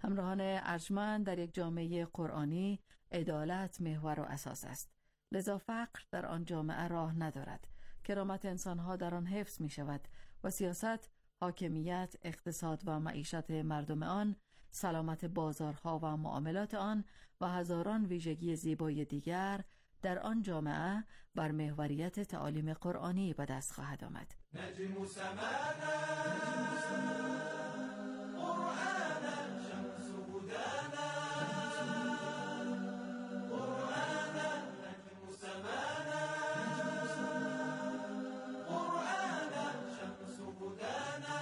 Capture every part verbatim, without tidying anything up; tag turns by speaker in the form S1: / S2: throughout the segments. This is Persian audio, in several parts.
S1: همراهان ارجمند، در یک جامعه قرآنی عدالت محور و اساس است. لذا فقر در آن جامعه راه ندارد. کرامت انسانها در آن حفظ می شود و سیاست، حاکمیت، اقتصاد و معیشت مردم آن، سلامت بازارها و معاملات آن و هزاران ویژگی زیبای دیگر در آن جامعه بر محوریت تعالیم قرآنی به دست خواهد آمد.
S2: نجم سمانا قرآنا شمس هدانا قرآنا نجم سمانا قرآنا شمس هدانا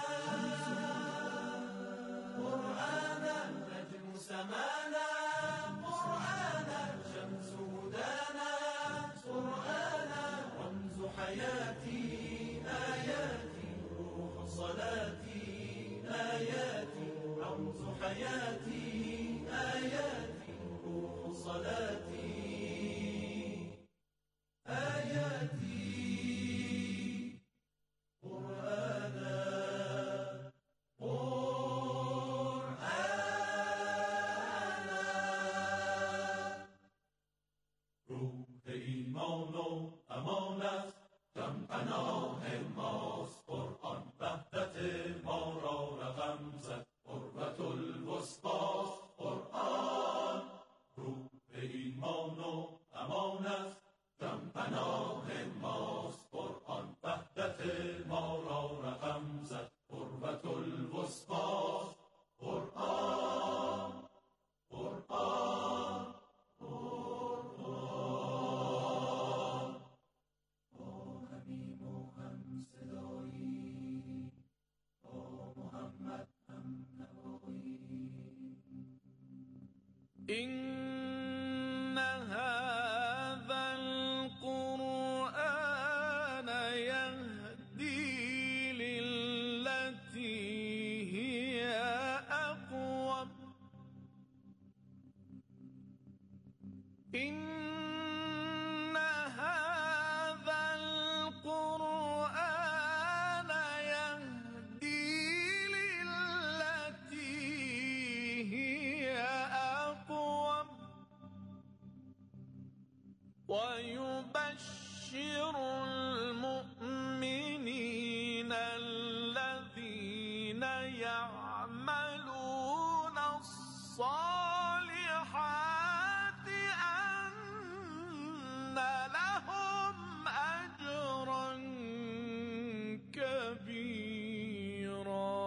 S2: قرآنا نجم سمانا قرآنا شمس هدانا قرآنا رمز حياتي آياتي روح صلاتي آياتي رمز حياتي آياتي روح صلاتي آياتي قرآنا قرآنا روح ایمان و امان است جان پناه ماست قرآن وحدت ما را رقم زد قربت الوسطاست قرآن روح ایمان و امان است جان پناه ماست قرآن وحدت ما را رقم زد قربت الوسطاست قرآن قرآن
S3: إن هذا القرآن يهدي للتي هي أقوم إن هذا القرآن يهدي للتي هي أقوم ويبشر المؤمنين الذين يعملون الصالحات أن لهم أجرا كبيرا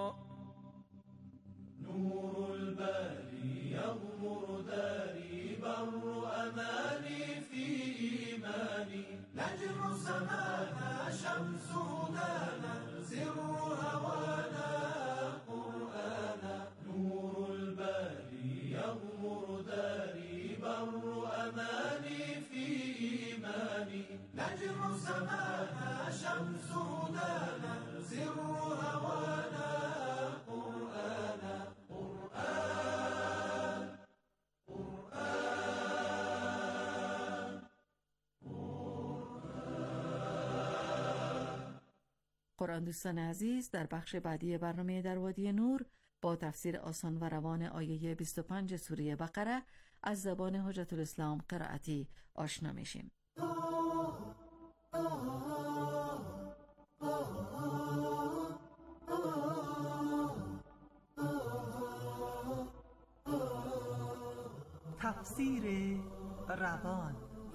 S2: نور الباري يغمر داري بر أماني في إيماني نجم سمانا شمس هدانا سر هوانا قرآنا نور الباري يغمر داري بر أماني في إيماني نجم سمانا شمس هدانا سر هوانا قرآنا قرآن قرآن
S1: قرآن دوستان عزیز، در بخش بعدی برنامه در وادی نور با تفسیر آسان و روان آیه بیست و پنج سوره بقره از زبان حجت الاسلام قرائتی آشنا میشیم.
S4: تفسیر روان.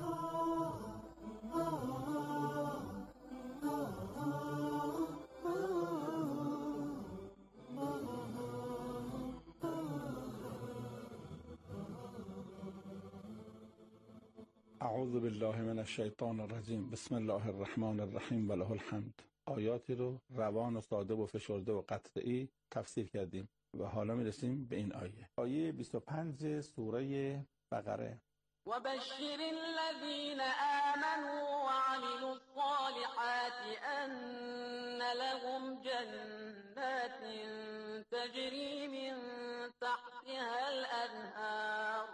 S5: اعوذ بالله من الشیطان الرجیم. بسم الله الرحمن الرحیم و له الحمد. آیاتی رو روان و ساده و فشرده و قطعی تفسیر کردیم و حالا میرسیم به این آیه. آیه بیست و پنج سوره بقره.
S6: وبشر الذين آمنوا وعملوا الصالحات أن لهم جنات تجري من تحتها الأنهار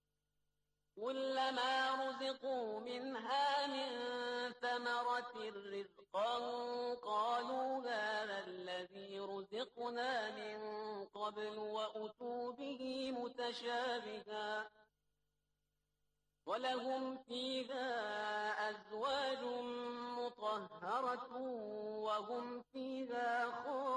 S6: كلما رزقوا منها من ثمرة رزقا قالوا هذا الذي رزقنا من قبل وأتوا به متشابها ولهم فيها أزواج مطهرة وهم فيها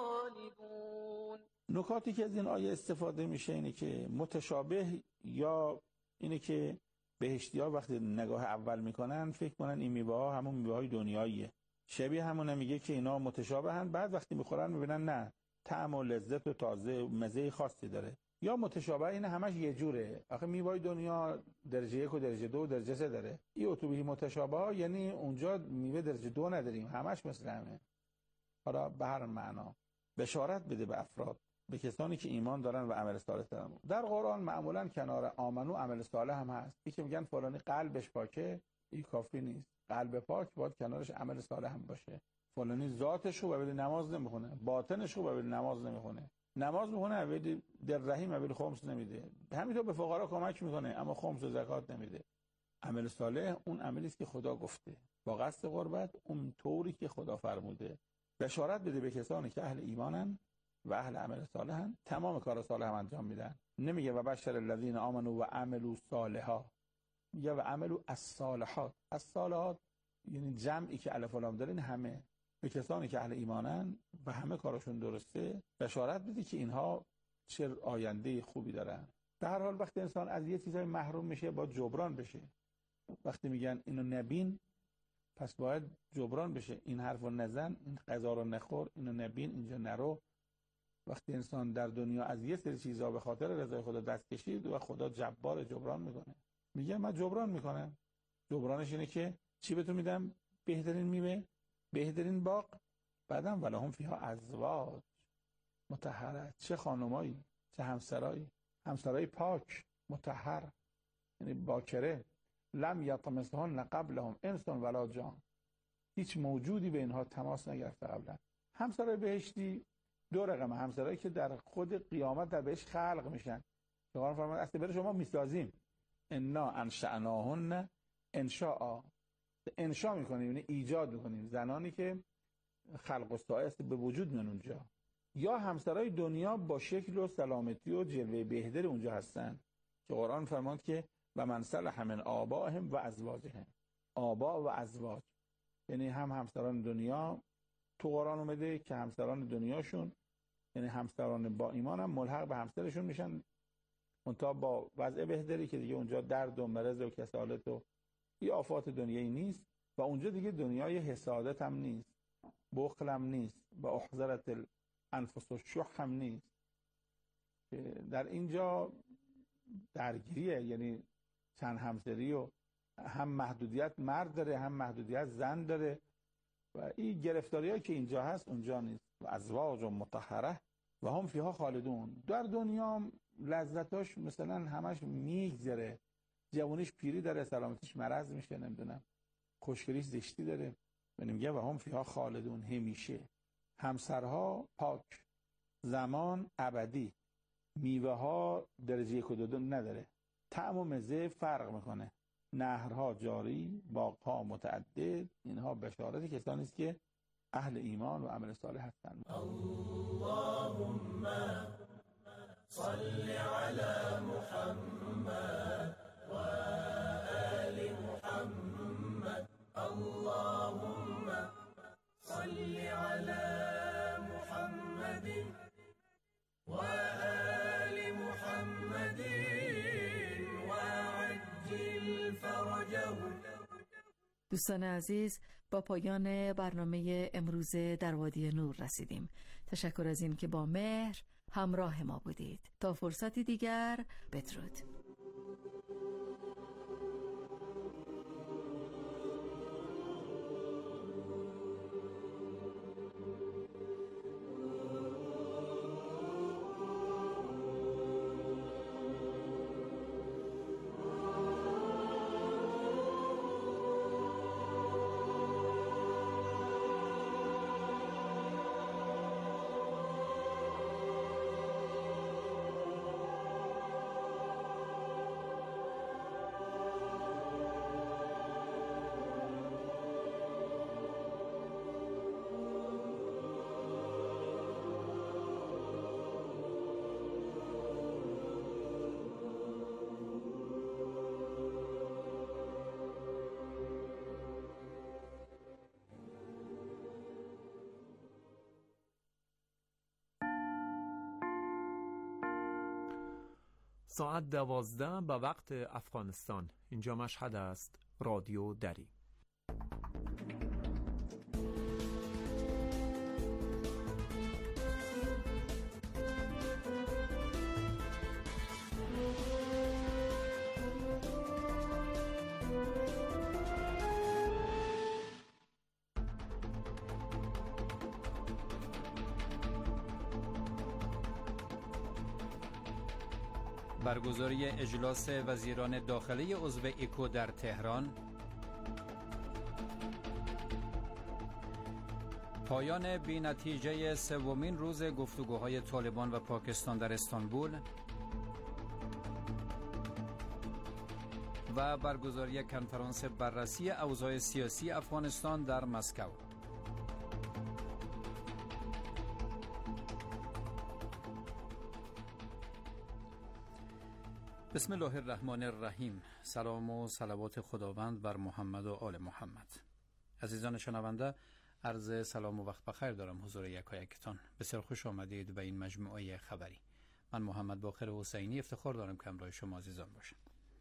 S6: خالدون.
S5: نکاتی که از این آیه استفاده میشه اینه که متشابه یا اینه که بهشتی‌ها وقتی نگاه اول میکنن فکر کنن این میوه‌ها همون میوه‌های دنیاییه. شبیه همونه میگه که اینا متشابهن، بعد وقتی میخورن میبینن نه، طعم و لذت و تازه مزه خاصی داره. یا متشابه اینه همش یه جوره. آخه میوه‌های دنیا درجه یک و درجه دو و درجه سه داره. این اتوبیس متشابه یعنی اونجا میوه درجه دو نداریم، همش مثل همه. حالا به هر معنا بشارت بده به افراد، به کسانی که ایمان دارن و عمل صالح دارن. در قرآن معمولا کنار آمنو عمل صالح هم هست. یکی که میگن فلانی قلبش پاکه، این کافی نیست. قلب پاک باید کنارش عمل صالح هم باشه. فلانی ذاتش رو ولی نماز نمیخونه، باطنش رو ولی نماز نمیخونه. نماز میخونه ولی در رحیم ولی خمس نمیده. همینطور به فقرا کمک میکنه اما خمس و زکات نمیده. عمل صالح اون عملی است که خدا گفته با قصد قربت، اون طوری که خدا فرموده. بشارت بده به کسانی که اهل ایمانن و اهل عمل صالحن، تمام کار صالح هم انجام میدن. نمیگه و بشر الذین آمنوا و عملوا الصالحات، میگه و عملوا الصالحات. الصالحات یعنی جمعی که الف و لام داره، این همه به کسانی که اهل ایمانن و همه کارشون درسته بشارت بده که اینها چه آینده خوبی دارن. در هر حال وقتی انسان از یه چیزای محروم میشه باید جبران بشه. وقتی میگن اینو نبین پس باید جبران بشه. این حرفو نزن، این غذا رو نخور، اینو نبین، اینجا نرو. وقتی انسان در دنیا از یه سری چیزا به خاطر رضای خدا دست کشید و خدا جبار جبران میکنه، میگه من جبران میکنم. جبرانش اینه که چی بهتون میدم؟ بهترین میوه، بهترین باغ، بعدم ولهم فیها ازواج مطهره. چه خانمایی، چه همسرایی، همسرای پاک مطهر، یعنی باکره. لم یطمثهن قبلهم انس ولا جان، هیچ موجودی به اینها تماس نگرفته قبلا. همسرای بهشتی دو رقم، همسرایی که در خود قیامت در بهش خلق میشن. قرآن فرمود اصلا برای شما میسازیم، انا انشأناهن انشاء، انشاء میکنیم یعنی ایجاد میکنیم، زنانی که خلق و سایه به وجود میان اونجا. یا همسرای دنیا با شکل و سلامتی و جلوه بهتر اونجا هستن که قرآن فرمود که و من صلح من آبائهم و ازواجهم. آبا و ازواج یعنی هم همسران دنیا تو قرآن اومده که همسران دنیاشون یعنی همسران با ایمان هم ملحق به همسرشون میشن، منتها با وضع بهتری که دیگه اونجا درد و مرض و کسالت و این آفات دنیایی نیست و اونجا دیگه دنیای حسادت هم نیست، بخل هم نیست و احضرت الانفس الشح هم نیست. در اینجا درگیریه، یعنی چند همسری و هم محدودیت مرد داره هم محدودیت زن داره و این گرفتاریایی که اینجا هست اونجا نیست. و ازواج مطهره و هم فیها خالدون. در دنیا لذتاش مثلا همش میگذره، جوانیش پیری داره، سلامتیش مرض میشه، نمیدونم خوشگلیش زشتی داره، میگه و هم فیها خالدون، همیشه. همسرها پاک، زمان ابدی، میوه ها درجه یک و دو نداره، طعم و مزه فرق میکنه، نهرها جاری، باغها متعدد. اینها بشارت کسانی است که اهل ایمان و عمل صالح هستند.
S2: اللهم صل علی محمد و آل محمد. اللهم صل علی محمد و آل محمد و عجل فرجهم.
S1: دوستان عزیز، با پایان برنامه امروز در وادی نور رسیدیم. تشکر از این که با مهر همراه ما بودید. تا فرصتی دیگر، بدرود.
S7: ساعت دوازده به وقت افغانستان. اینجا مشهد است. رادیو دری.
S8: برگزاری اجلاس وزیران داخلی عضو ایکو در تهران، پایان بی نتیجه سومین روز گفتگوهای طالبان و پاکستان در استانبول و برگزاری کنفرانس بررسی اوضاع سیاسی افغانستان در مسکو. بسم الله الرحمن الرحیم. سلام و صلوات خداوند بر محمد و آل محمد. عزیزان شنونده، عرض سلام و وقت بخیر دارم حضور یکایکتان. بسیار خوش آمدید به این مجموعه خبری. من محمد باقر حسینی افتخار دارم که همراه شما عزیزان باشم.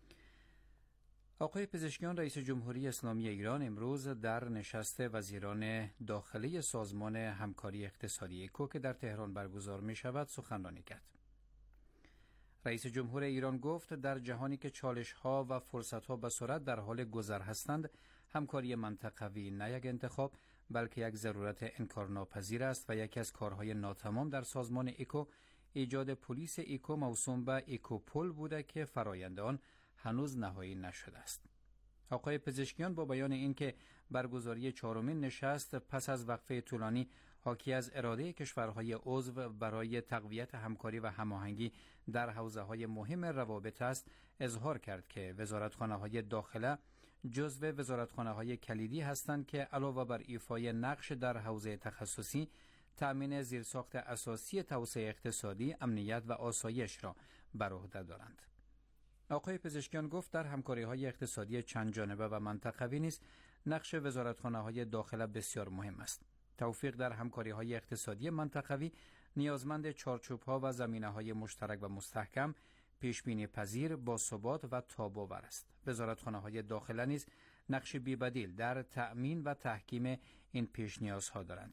S8: آقای پزشکیان رئیس جمهوری اسلامی ایران امروز در نشست وزیران داخلی سازمان همکاری اقتصادی ایکو که در تهران برگزار می شود سخنرانی کرد. رئیس جمهور ایران گفت در جهانی که چالش‌ها و فرصت‌ها به سرعت در حال گذر هستند، همکاری منطقوی نه یک انتخاب بلکه یک ضرورت انکارناپذیر است و یکی از کارهای ناتمام در سازمان ایکو ایجاد پلیس ایکو موسوم به ایکوپول بوده که فرایند آن هنوز نهایی نشده است. آقای پزشکیان با بیان اینکه برگزاری چهارمین نشست پس از وقفه طولانی حاکی از اراده کشورهای عضو برای تقویت همکاری و هماهنگی در حوزه‌های مهم روابط است، اظهار کرد که وزارتخانه‌های داخله جزو وزارتخانه‌های کلیدی هستند که علاوه بر ایفای نقش در حوزه تخصصی، تأمین زیرساخت اساسی توسعه اقتصادی، امنیت و آسایش را بر عهده دارند. آقای پزشکیان گفت در همکاری‌های اقتصادی چند جانبه و منطقوی نیز نقش وزارتخانه‌های داخله بسیار مهم است. توفیق در همکاری‌های اقتصادی منطقوی نیازمند چارچوب‌ها و زمینه‌های مشترک و مستحکم، پیشبینی پذیر، باثبات و تاب‌آور است. وزارتخانه‌های داخله نیز نقش بی‌بدیل در تأمین و تحکیم این پیش نیازها دارند.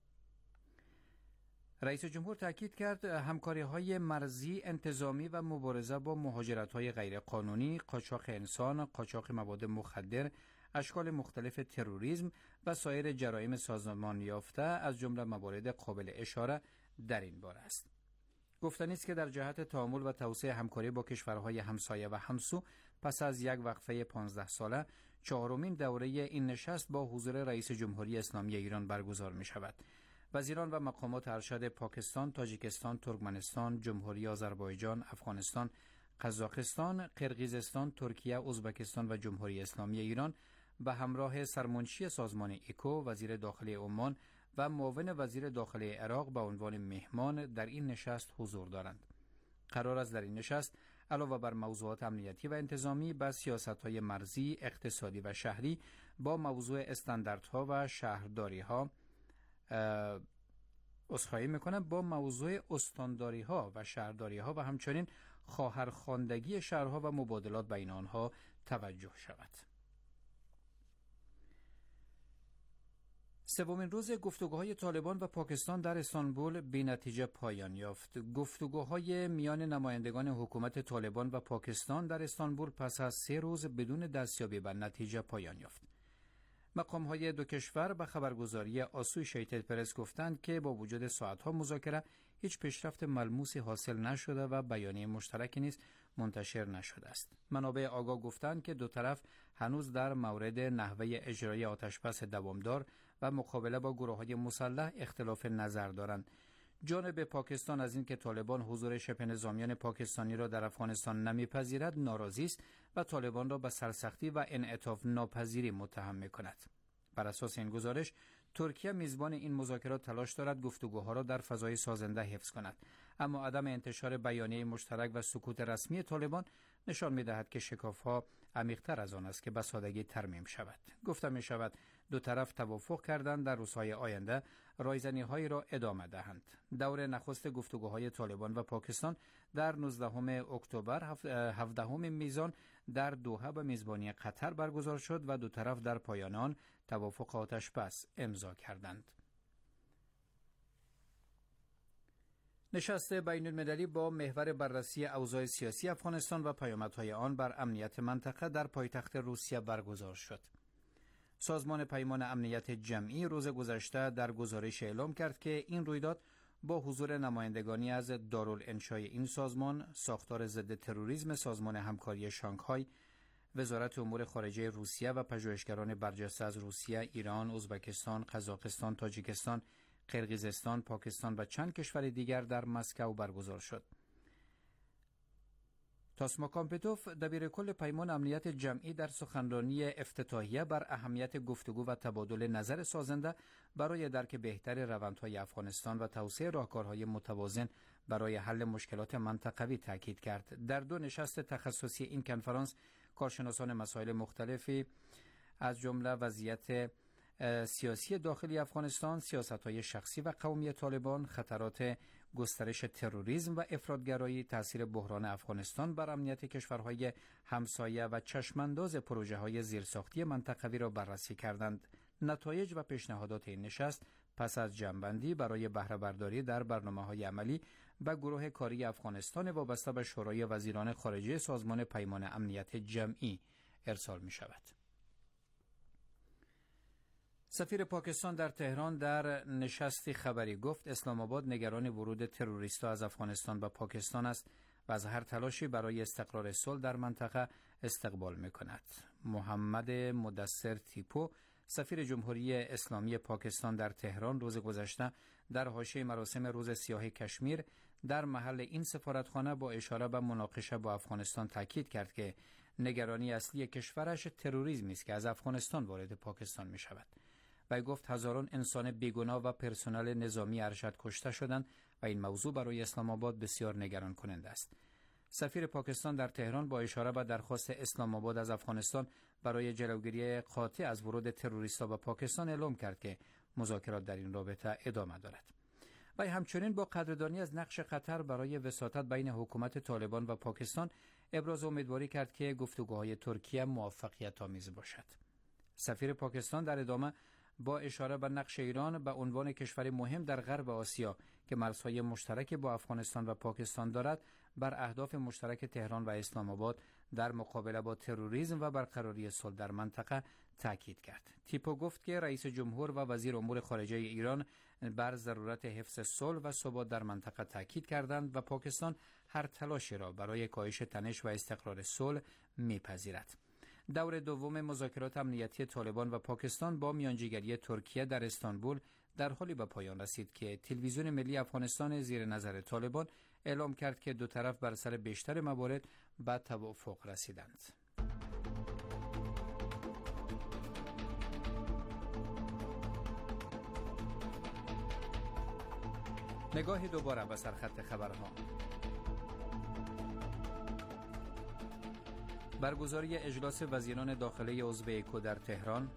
S8: رئیس جمهور تاکید کرد همکاری‌های مرزی، انتظامی و مبارزه با مهاجرت‌های غیرقانونی، قاچاق انسان، قاچاق مواد مخدر، اشکال مختلف تروریسم و سایر جرایم سازمان یافته از جمله موارد قابل اشاره در این باره است. گفتنی است که در جهت تعامل و توسعه همکاری با کشورهای همسایه و همسو پس از یک وقفه پانزده ساله چهارمین دوره این نشست با حضور رئیس جمهوری اسلامی ایران برگزار می شود. وزیران و مقامات ارشد پاکستان، تاجیکستان، ترکمنستان، جمهوری آذربایجان، افغانستان، قزاقستان، قرقیزستان، ترکیه، ازبکستان و جمهوری اسلامی ایران به همراه سرمنشی سازمان ایکو، وزیر داخلی عمان و معاون وزیر داخلی عراق به عنوان مهمان در این نشست حضور دارند. قرار است در این نشست علاوه بر موضوعات امنیتی و انتظامی به سیاست‌های مرزی، اقتصادی و شهری با موضوع استانداردها و شهرداری‌ها عذرخواهی می‌کنم با موضوع استانداری‌ها و شهرداری‌ها و همچنین خواهرخواندگی شهرها و مبادلات بین آنها توجه شود. سومین روز گفتگوهای طالبان و پاکستان در استانبول بی نتیجه پایان یافت. گفتگوهای میان نمایندگان حکومت طالبان و پاکستان در استانبول پس از سه روز بدون دستیابی به نتیجه پایان یافت. مقام‌های دو کشور به خبرگزاری آسوشیتد پرس گفتند که با وجود ساعت‌ها مذاکره هیچ پیشرفت ملموسی حاصل نشده و بیانیه مشترکی نیز منتشر نشده است. منابع آگاه گفتند که دو طرف هنوز در مورد نحوه اجرای آتشبس دوامدار و مقابله با گروه‌های مسلح اختلاف نظر دارند. جانب پاکستان از اینکه طالبان حضور شبه نظامیان پاکستانی را در افغانستان نمیپذیرد ناراضی است و طالبان را به سرسختی و انعطاف ناپذیری متهم می‌کند. بر اساس این گزارش ترکیه میزبان این مذاکرات تلاش دارد گفتگوها را در فضای سازنده حفظ کند، اما عدم انتشار بیانیه مشترک و سکوت رسمی طالبان نشان می‌دهد که شکاف‌ها عمیق‌تر از آن است که به سادگی ترمیم شود. گفته می‌شود دو طرف توافق کردند در روزهای آینده رایزنی‌هایی را ادامه دهند. دور نخست گفتگوهای طالبان و پاکستان در نوزدهم اکتبر هفدهم میزان در دوحه به میزبانی قطر برگزار شد و دو طرف در پایان آن توافق آتش‌بس امضا کردند. نشست بین المللی با محور بررسی اوضاع سیاسی افغانستان و پیامدهای آن بر امنیت منطقه در پایتخت روسیه برگزار شد. سازمان پیمان امنیت جمعی روز گذشته در گزارش اعلام کرد که این رویداد با حضور نمایندگانی از دارالانشای این سازمان، ساختار ضد تروریسم سازمان همکاری شانگهای، وزارت امور خارجه روسیه و پژوهشگران برجسته از روسیه، ایران، ازبکستان، قزاقستان، تاجیکستان، قرقیزستان، پاکستان و چند کشور دیگر در مسکو برگزار شد. تاسما کامپتوف دبیرکل پیمان امنیت جمعی در سخنرانی افتتاحیه بر اهمیت گفتگو و تبادل نظر سازنده برای درک بهتر روندهای افغانستان و توسعه راهکارهای متوازن برای حل مشکلات منطقوی تاکید کرد. در دو نشست تخصصی این کنفرانس کارشناسان مسائل مختلفی از جمله وضعیت سیاسی داخلی افغانستان، سیاست‌های شخصی و قومی طالبان، خطرات گسترش تروریسم و افراطگرایی، تاثیر بحران افغانستان بر امنیت کشورهای همسایه و چشمانداز پروژه‌های زیرساختی منطقوی را بررسی کردند. نتایج و پیشنهادات این نشست پس از جمع‌بندی برای بهره برداری در برنامه‌های عملی به گروه کاری افغانستان وابسته به شورای وزیران خارجه سازمان پیمان امنیت جمعی ارسال می‌شود. سفیر پاکستان در تهران در نشستی خبری گفت اسلام آباد نگران ورود تروریست‌ها از افغانستان به پاکستان است و از هر تلاشی برای استقرار صلح در منطقه استقبال می‌کند. محمد مدثر تیپو، سفیر جمهوری اسلامی پاکستان در تهران روز گذشته در حاشیه مراسم روز سیاه کشمیر در محل این سفارتخانه با اشاره به مناقشه با افغانستان تاکید کرد که نگرانی اصلی کشورش تروریسم است که از افغانستان وارد پاکستان می‌شود. و گفت هزاران انسان بیگناه و پرسنل نظامی ارشد کشته شدند و این موضوع برای اسلام آباد بسیار نگران کننده است. سفیر پاکستان در تهران با اشاره به درخواست اسلام آباد از افغانستان برای جلوگیری قاطع از ورود تروریست‌ها به پاکستان اعلام کرد که مذاکرات در این رابطه ادامه دارد. و همچنین با قدردانی از نقش قطر برای وساطت بین حکومت طالبان و پاکستان ابراز امیدواری کرد که گفتگوهای ترکیه موفقیت آمیز باشد. سفیر پاکستان در ادامه با اشاره به نقش ایران به عنوان کشور مهم در غرب آسیا که مرزهای مشترک با افغانستان و پاکستان دارد بر اهداف مشترک تهران و اسلام آباد در مقابله با تروریسم و برقراری صلح در منطقه تاکید کرد. تیپو گفت که رئیس جمهور و وزیر امور خارجه ایران بر ضرورت حفظ صلح و ثبات در منطقه تاکید کردند و پاکستان هر تلاشی را برای کاهش تنش و استقرار صلح می‌پذیرد. دور دوم مذاکرات امنیتی طالبان و پاکستان با میانجیگری ترکیه در استانبول در حالی به پایان رسید که تلویزیون ملی افغانستان زیر نظر طالبان اعلام کرد که دو طرف بر سر بیشتر موارد به توافق رسیدند. نگاهی دوباره به سرخط خبرها. برگزاری اجلاس وزیران داخلی عضو ایکو در تهران،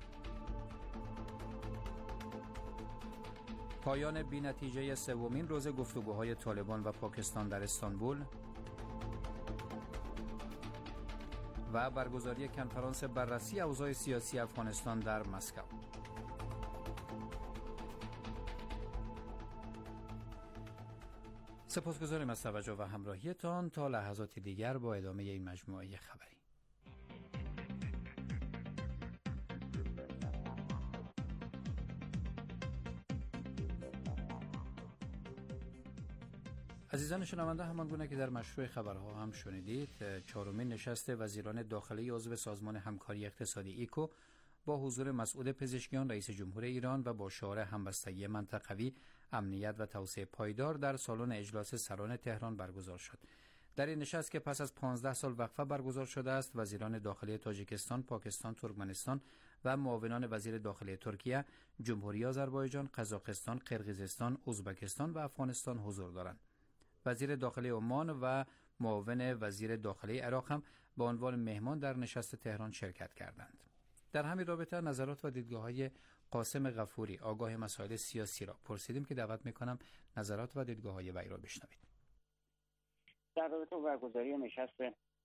S8: پایان بی نتیجه سومین روز گفتگوهای طالبان و پاکستان در استانبول و برگزاری کنفرانس بررسی اوضاع سیاسی افغانستان در مسکو. سپاسگزاریم از توجه و همراهیتان. تا لحظات دیگر با ادامه این مجموعه خبری. عزیزان شنونده، همان گونه که در مشروع خبرها هم شنیدید، چهارمین نشست وزیران داخلی عضو سازمان همکاری اقتصادی ایکو با حضور مسعود پزشکیان رئیس جمهور ایران و با شعار همبستگی منطقوی، امنیت و توسعه پایدار در سالن اجلاس سران تهران برگزار شد. در این نشست که پس از پانزده سال وقفه برگزار شده است، وزیران داخلی تاجیکستان، پاکستان، ترکمنستان و معاونان وزیر داخلی ترکیه، جمهوری آذربایجان، قزاقستان، قرقیزستان، ازبکستان و افغانستان حضور دارند. وزیر داخلی عمان و معاون وزیر داخلی عراق هم به عنوان مهمان در نشست تهران شرکت کردند. در همین رابطه نظرات و دیدگاه‌های قاسم غفوری آگاه مسائل سیاسی را پرسیدیم که دعوت می‌کنم نظرات و دیدگاه‌های وی را بشنوید.
S9: در رابطه با برگزاری نشست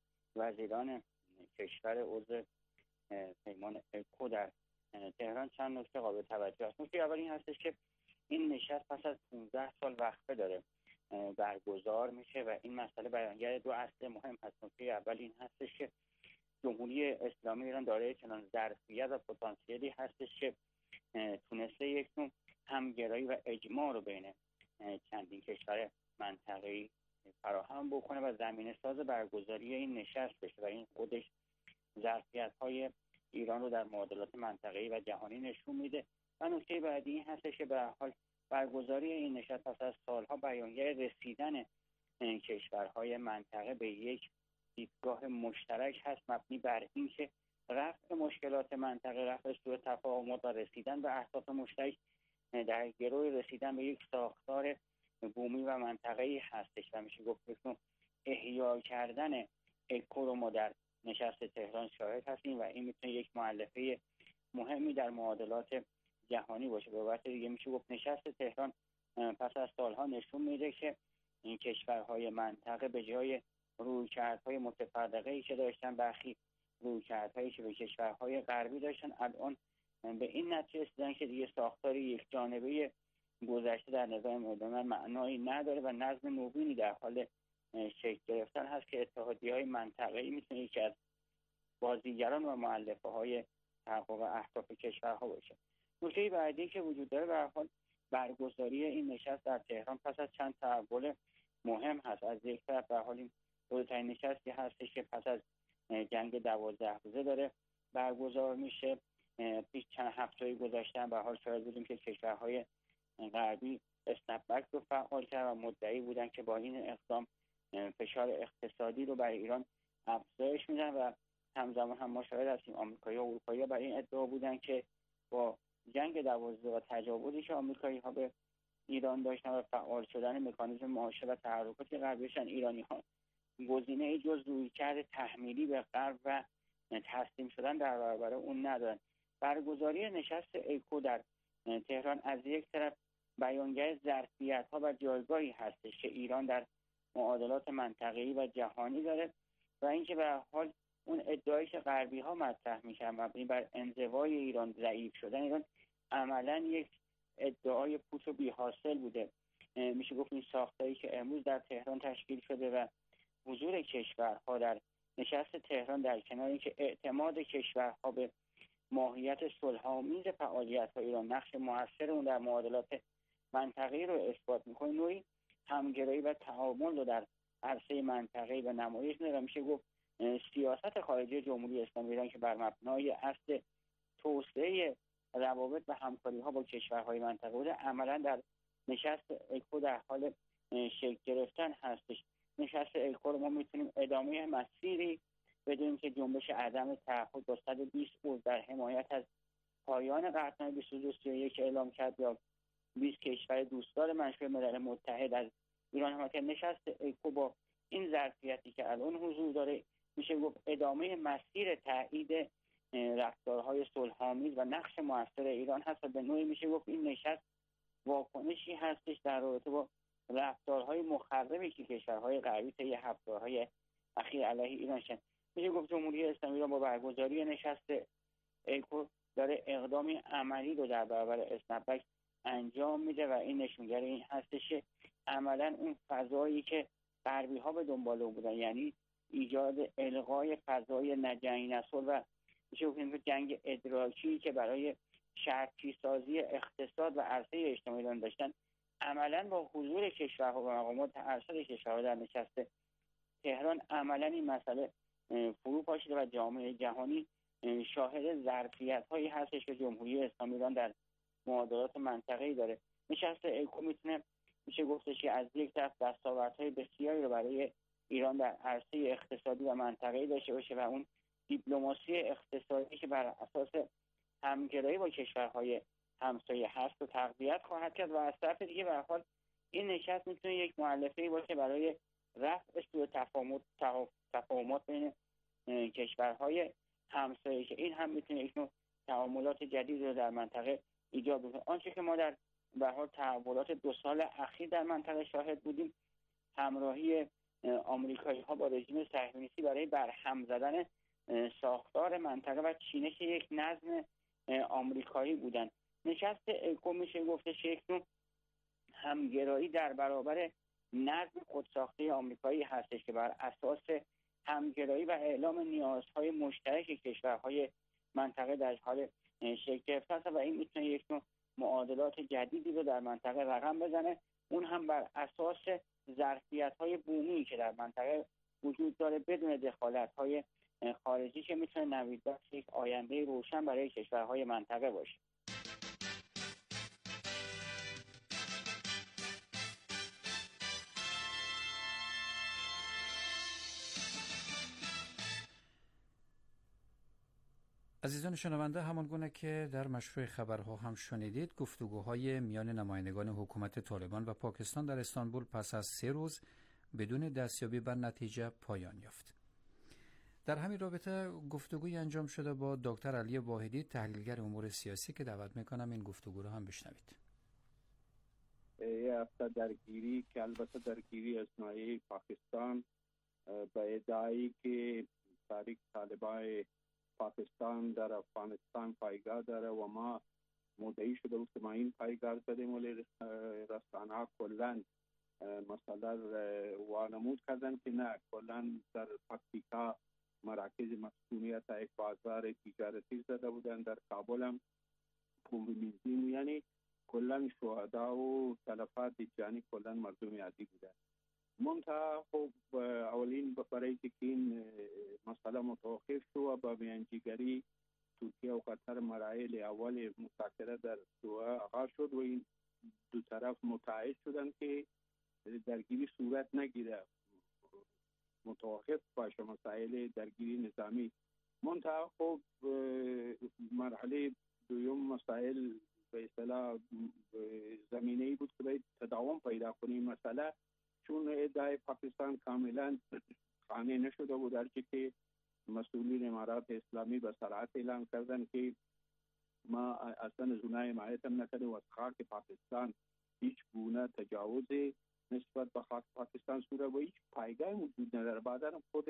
S9: وزیران کشور عضو پیمان اکو در تهران چند نکته قابل توجه است. نکته اول این هستش که این نشست پس از پانزده سال وقفه داره برگزار میشه و این مسئله بیانگر دو اصل مهم هست. نکته اول این هستش که جمهوری اسلامی ایران دارای چنان ظرفیت و پتانسیلی هستش که تونسته یک نوع همگرایی و اجماع رو بین چندین کشور منطقه‌ای فراهم بکنه و زمینه ساز برگزاری این نشست بشه و این خودش ظرفیت‌های ایران رو در معادلات منطقه‌ای و جهانی نشون میده. و نکته بعدی این هستش که به هر حال برگزاری این نشست پس از سالها بیانگر رسیدن کشورهای منطقه به یک دیدگاه مشترک هست مبنی بر این که رفع مشکلات منطقه، رفع سوء تفاهمات و رسیدن به اهداف مشترک در گروه رسیدن به یک ساختار بومی و منطقه‌ای هستش و میشه گفت احیا کردن اکو رو ما در نشست تهران شاهد هستیم و این میتونه یک مؤلفه مهمی در معادلات جهانی باشه. به عبارت دیگه میشه گفت نشست تهران پس از سالها نشون میده که این کشورهای منطقه به جای رویکردهای متفرقه‌ای که داشتن، برخی رویکردهایی که به کشورهای غربی داشتن، الان به این نتیجه رسیدن که دیگه ساختار یک جانبه گذشته در نظام مدرن معنایی نداره و نظم نوینی در حال شکل گرفتن هست که اتحادیه‌های منطقه‌ای میتونه یکی از بازیگران و مؤلفه‌های تحقق اهداف کشورها باشه. نکته بعدی که وجود داره به هر حال برگزاری این نشست در تهران پس از چند تحول مهم هست. از یک طرف به حال این بزرگترین نشستی هستش که پس از جنگ دوازده روزه داره برگزار میشه. پیش چند هفته‌ای گذشته به حال شاهد بودیم که کشورهای غربی اسنپ بک رو فعال کرد و مدعی بودن که با این اقدام فشار اقتصادی رو بر ایران افزایش میدن و همزمان هم ما شاهد هستیم آمریکایی‌ها و اروپایی‌ها بر این ادعا بودن که با جنگ دوازده و تجاوزی که آمریکایی‌ها به ایران داشتن و فعال شدن مکانیزم معاشه و تحرکات غربیشان، ایرانی‌ها گزینه‌ای جز رویکرد تحمیلی به غرب و تسلیم شدن در برابر اون ندارن. برگزاری نشست اکو در تهران از یک طرف بیانگر ظرفیت‌ها و جایگاهی هستش که ایران در معادلات منطقه‌ای و جهانی داره و اینکه به هر حال اون ادعایی که غربی‌ها مطرح می‌کردن مبنی بر انزوای ایران، ضعیف شدن ایران، عملاً یک ادعای پوچ و بی‌حاصل بوده. میشه گفت این ساختاری که امروز در تهران تشکیل شده و حضور کشورها در نشست تهران در کنار اینکه اعتماد کشورها به ماهیت صلح‌آمیز فعالیت‌های ایران، نقش موثر اون در معادلات منطقه‌ای رو اثبات می‌کنه، نوعی همگرایی و تعامل رو در عرصه منطقه‌ای و نمایش می‌ده. میشه گفت سیاست خارجی جمهوری اسلامی ایران که بر مبنای اصل توسعه روابط و همکاری‌ها با کشورهای منطقه بوده، عملاً در نشست اکو در حال شکل گرفتن هستش. نشست اکو رو ما می‌تونیم ادامه مسیری بدونیم که جنبش عدم تعهد با صد و بیست عضو در حمایت از پایان قطعنامه بیست و دو سی و یک اعلام کرد یا بیست کشور دوستدار منشور ملل متحد از ایران حمایت کرد. نشست اکو با این ظرفیتی که الان حضور داره میشه گفت ادامه مسیر تایید رفتارهای صلح‌آمیز و نقش موثر ایران هست و به نوعی میشه گفت این نشست واکنشی هستش در رابطه با رفتارهای مخربی که کشورهای غربی طی هفته‌های اخیر علیه ایران شدن. میشه گفت جمهوری اسلامی ایران با برگزاری نشست اکو داره اقدامی عملی رو در برابر اسنپ بک انجام میده و این نشونگر این هستش که عملاً اون فضایی که غربی‌ها به دنبال او بودن، یعنی ایجاد الغای فضای نجنگ نسل و میشه گفت جنگ ادراکی که برای شرطی سازی اقتصاد و عرصه اجتماعی ایران داشتن، عملاً با حضور کشورها و مقامات ارشد کشورها در نشست تهران عملاً این مسئله فرو پاشیده و جامعه جهانی شاهد ظرفیت‌هایی هستش که جمهوری اسلامی ایران در معادلات منطقه‌ای داره. نشست اکو میتونه میشه گفتش که از یک طرف دستاوردهای بسیاری رو برای ایران در عرصه اقتصادی و منطقه‌ای داشته باشه و اون دیپلماسی اقتصادی که بر اساس همگرایی با کشورهای همسایه هست و تقویت خواهد کرد و از طرف دیگه به هر حال این نشست میتونه یک مؤلفه‌ای باشه برای رفع سوء تفاهمات تفاهمات بین کشورهای همسایه که این هم میتونه یک نوع تعاملات جدید رو در منطقه ایجاد بکنه. آنچه که ما در به هر حال تحولات دو سال اخیر در منطقه شاهد بودیم، همراهی آمریکایی ها با رژیم صهیونیستی برای برهم زدن ساختار منطقه و چینش یک نظم آمریکایی بودن. نشست اکو میشه گفتش یک نوع همگرایی در برابر نظم خودساخته آمریکایی هستش که بر اساس همگرایی و اعلام نیازهای مشترک کشورهای منطقه در حال شکل گرفتن است و این میتونه یک نوع معادلات جدیدی رو در منطقه رقم بزنه، اون هم بر اساس ظرفیت‌های بومی که در منطقه وجود داره بدون دخالت‌های خارجی که میتونه نویدبخش یک آینده روشن برای کشورهای منطقه باشه.
S8: عزیزان شنونده، همان گونه که در مشروع خبرها هم شنیدید، گفتگوهای میان نمایندگان حکومت طالبان و پاکستان در استانبول پس از سه روز بدون دستیابی بر نتیجه پایان یافت. در همین رابطه گفتگوی انجام شده با دکتر علی واحدی، تحلیلگر امور سیاسی، که دعوت میکنم این گفتگو رو هم بشنوید.
S10: یه هفته درگیری که البته درگیری از ناحیه پاکستان به ادعایی که تحریک طالبان پاکستان در افغانستان پایگاه داره و ما مدعی شده بود که ما این پایگاه زدیم، ولی رسانه ها کلن مثلا وانمود کردن که نه، کلن در پکتیکا مراکز مسکونیت یک بازار تجارتی زده بودن، در کابل هم کومبینزین، یعنی کلن شهدا و تلفات جانی کلن مردم عادی بودن. منتها خب اولین برای که این مسئله متوقف شد و با میانجیگری ترکیه و قطر مراحل اول مذاکره در دوحه آغاز شد و این دو طرف متعهد شدند که درگیری صورت نگیره، متوقف باشه مسائل درگیری نظامی. منتها خب مرحله دوم مسائل به اصطلاح زمینه‌ای بود که باید تداوم پیدا کنیم مسئله، چون ادعای پاکستان کاملا خانه نشده بود، درچه که مسئولین امارات اسلامی به صراحت اعلام کردن که ما اصلا زونای حمایت هم نکردیم و از خاک پاکستان هیچ گونه تجاوزی نسبت به خاک پاکستان صورت و هیچ پایگاه وجود نداره. بعدا خود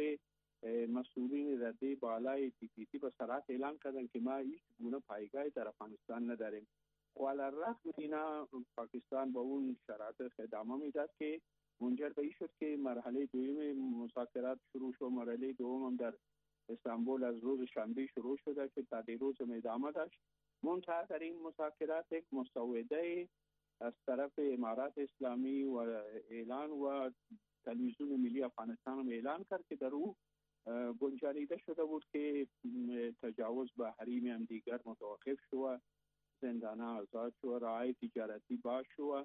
S10: مسئولین رده بالای تی پی تی به صراحت اعلام کردن که ما هیچ گونه پایگاه در افغانستان نداریم و علی الرغم اینا پاکستان با اون شرایط ادامه میداد که منجر به این شد که مرحله دوم مذاکرات شروع شد. مرحله دوم هم در استانبول از روز شنبه شروع شده که تا دیروز هم ادامه داشت. منتها در این مذاکرات یک مسوده از طرف امارات اسلامی و اعلان و تلویزیون ملی افغانستان هم اعلان کرد که در او گنجانیده شده بود که تجاوز به حریم هم دیگر متوقف شد، زندانه آزاد شد، رعایت تجارتی باز شد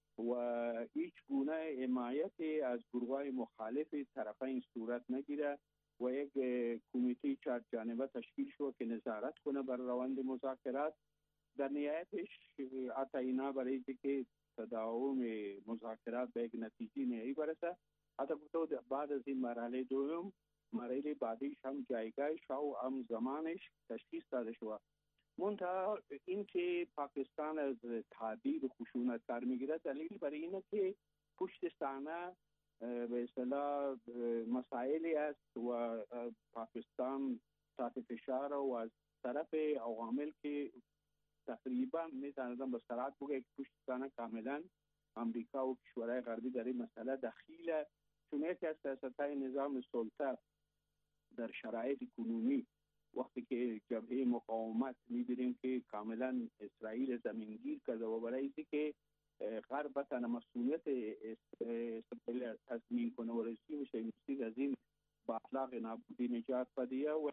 S10: و هیچ گونه حمایت از گروه‌های مخالف طرفین صورت نگیره و یک کمیته چهار جانبه تشکیل شد که نظارت کنه بر روند مذاکرات. در نهایتش حتی اینا برای که تداوم مذاکرات به یک نتیجه نهایی برسه، حتی بعد از این مرحله دوم مرحله بعدیش هم جایگاهش و هم زمانش تشخیص داده شد. منتها این که پاکستان از تعدیل و خشونت کار میگیره دلیل برای اینه که پشت صحنه به اصطلاح مسائلی است و پاکستان تحت فشار و از طرف عوامل که تقریبا میتونم به صراحت بگم که پشت صحنه کاملا امریکا و کشورهای غربی در این مسئله دخیله، چون یکی از سیاست‌های نظام سلطه در شرایط کنونی وقتی که جبهه مقاومت می‌بینیم که کاملا اسرائیل زمینگیر کرده و برای اینکه غرب بتونه مسئولیت اسرائیل تضمین کنه و رژیم صهیونیستی از این با اخلاق نابودی نجات بده و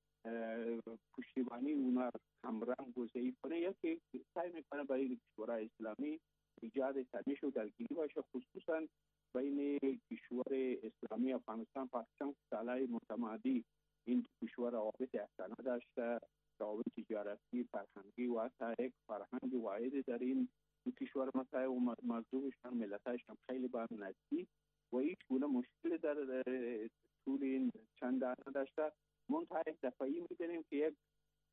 S10: پشتیبانی اونا همرنگ و ضعیف کنه، یکی سعی میکنه برای کشورهای اسلامی ایجاد تنش و درگیری باشه، خصوصا بین کشور اسلامی افغانستان پاکستان سالهای متمادی این کشور روابط احسانه داشته، روابط تجارتی، فرهنگی و حتی یک فرهنگ واحد در این کشور مسائل و مردمشان ملتشان خیلی با هم نزدیک و هیچ گونه مشکل در طول این چند دهه نداشته. منتها یک دفعی می‌بینیم که یک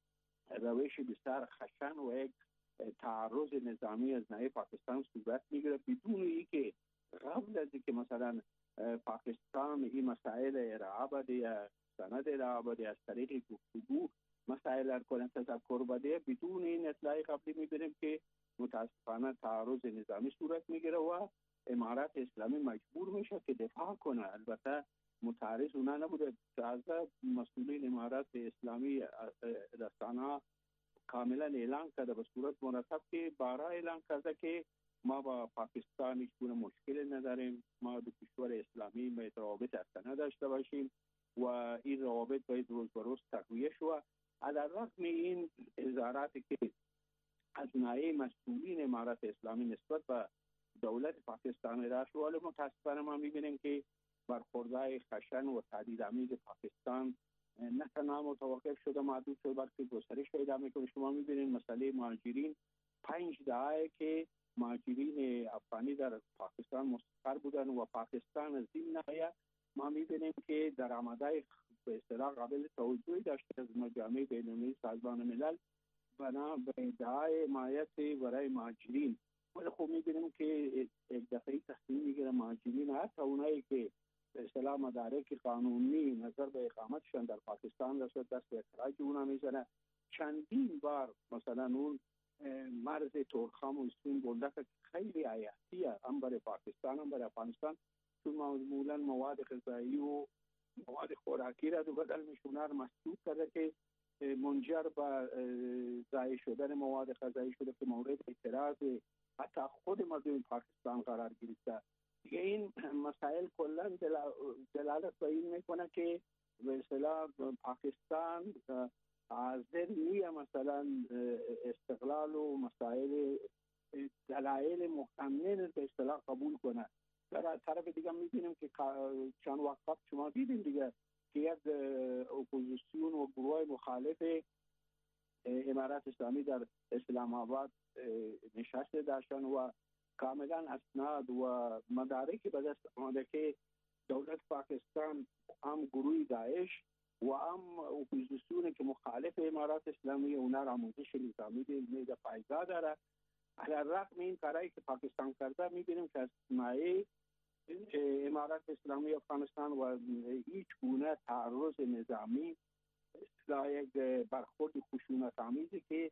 S10: روش بسیار خشن و یک تعرض نظامی از ناحیه پاکستان صورت میگیره بدون اینکه قبل از اینکه مثلا پاکستان این مسائل ارائه بده یا سند ارائه بده از طریق گفتگو مسائل را کنه تذکر بده، بدون این اطلاع قبلی میبینیم که متاسفانه تعرض نظامی صورت میگیره و امارات اسلامی مجبور میشه که دفاع کنه. البته متعرض اونا نبوده، تازه مسئولین امارات اسلامی رسانه کاملا اعلان کرده به صورت مرتب که بارا اعلان کرده که ما با پاکستان هیچ گونه مشکل نداریم، ما دو کشور اسلامی باید روابط اصلا داشته باشیم و این روابط باید روز به روز تقویه شود. علیرغم این اظهاراتی که از ناحیه مسئولین امارات اسلامی نسبت به دولت پاکستان را شد، ولی متاسفانه ما میبینیم که برخوردهای خشن و تهدیدآمیز پاکستان نه تنها متوقف شده محدود شده بلکه گسترش پیدا میکنه. شما میبینید مسئله مهاجرین، پنج دهه که مهاجرین افغانی در پاکستان مستقر بودن و پاکستان از این ناحیه ما میبینیم که درآمدهای به اصطلاح قابل توجهی داشته از مجامع بین‌المللی سازمان ملل بنا به ادعای حمایت برای مهاجرین، ولی خب میبینیم که یک دفعه تصمیم میگیره مهاجرین حتی اونایی که به اصطلاح مدارک قانونی نظر به اقامتشان در پاکستان رسید دست به اخراج اونا میزنه. چندین بار مثلا اون مرز تورخم و اسفین بولدک خیلی حیاتیه هم برای پاکستان هم برای افغانستان، چون معمولا مواد غذایی و مواد خوراکی را دو بدل میشونه مسدود کرده که منجر به ضایع شدن مواد غذایی شده که مورد اعتراض حتی خود مردم پاکستان قرار گرفته. دیگه این مسائل کلا دلالت به این میکنه که به اصطلاح پاکستان حاضر نیه مثلا استقلال و مسائل دلایل محتمل به اصطلاح قبول کنه. در طرف دیگه میبینیم که چند وقت قبل شما دیدیم دیگه که یک اپوزیسیون و گروه مخالف امارات اسلامی در اسلام آباد نشسته داشتن و کاملا اسناد و مدارک به دست آمده که دولت پاکستان هم گروه داعش و هم اپوزیسیون که مخالف امارات اسلامی اونا را آموزش نظامی میده پایگاه داره. علیرغم این کارهایی که پاکستان کرده میبینیم که از ناحیه امارات اسلامی افغانستان و هیچ گونه تعرض نظامی اصلاح یک برخورد خشونت آمیزی که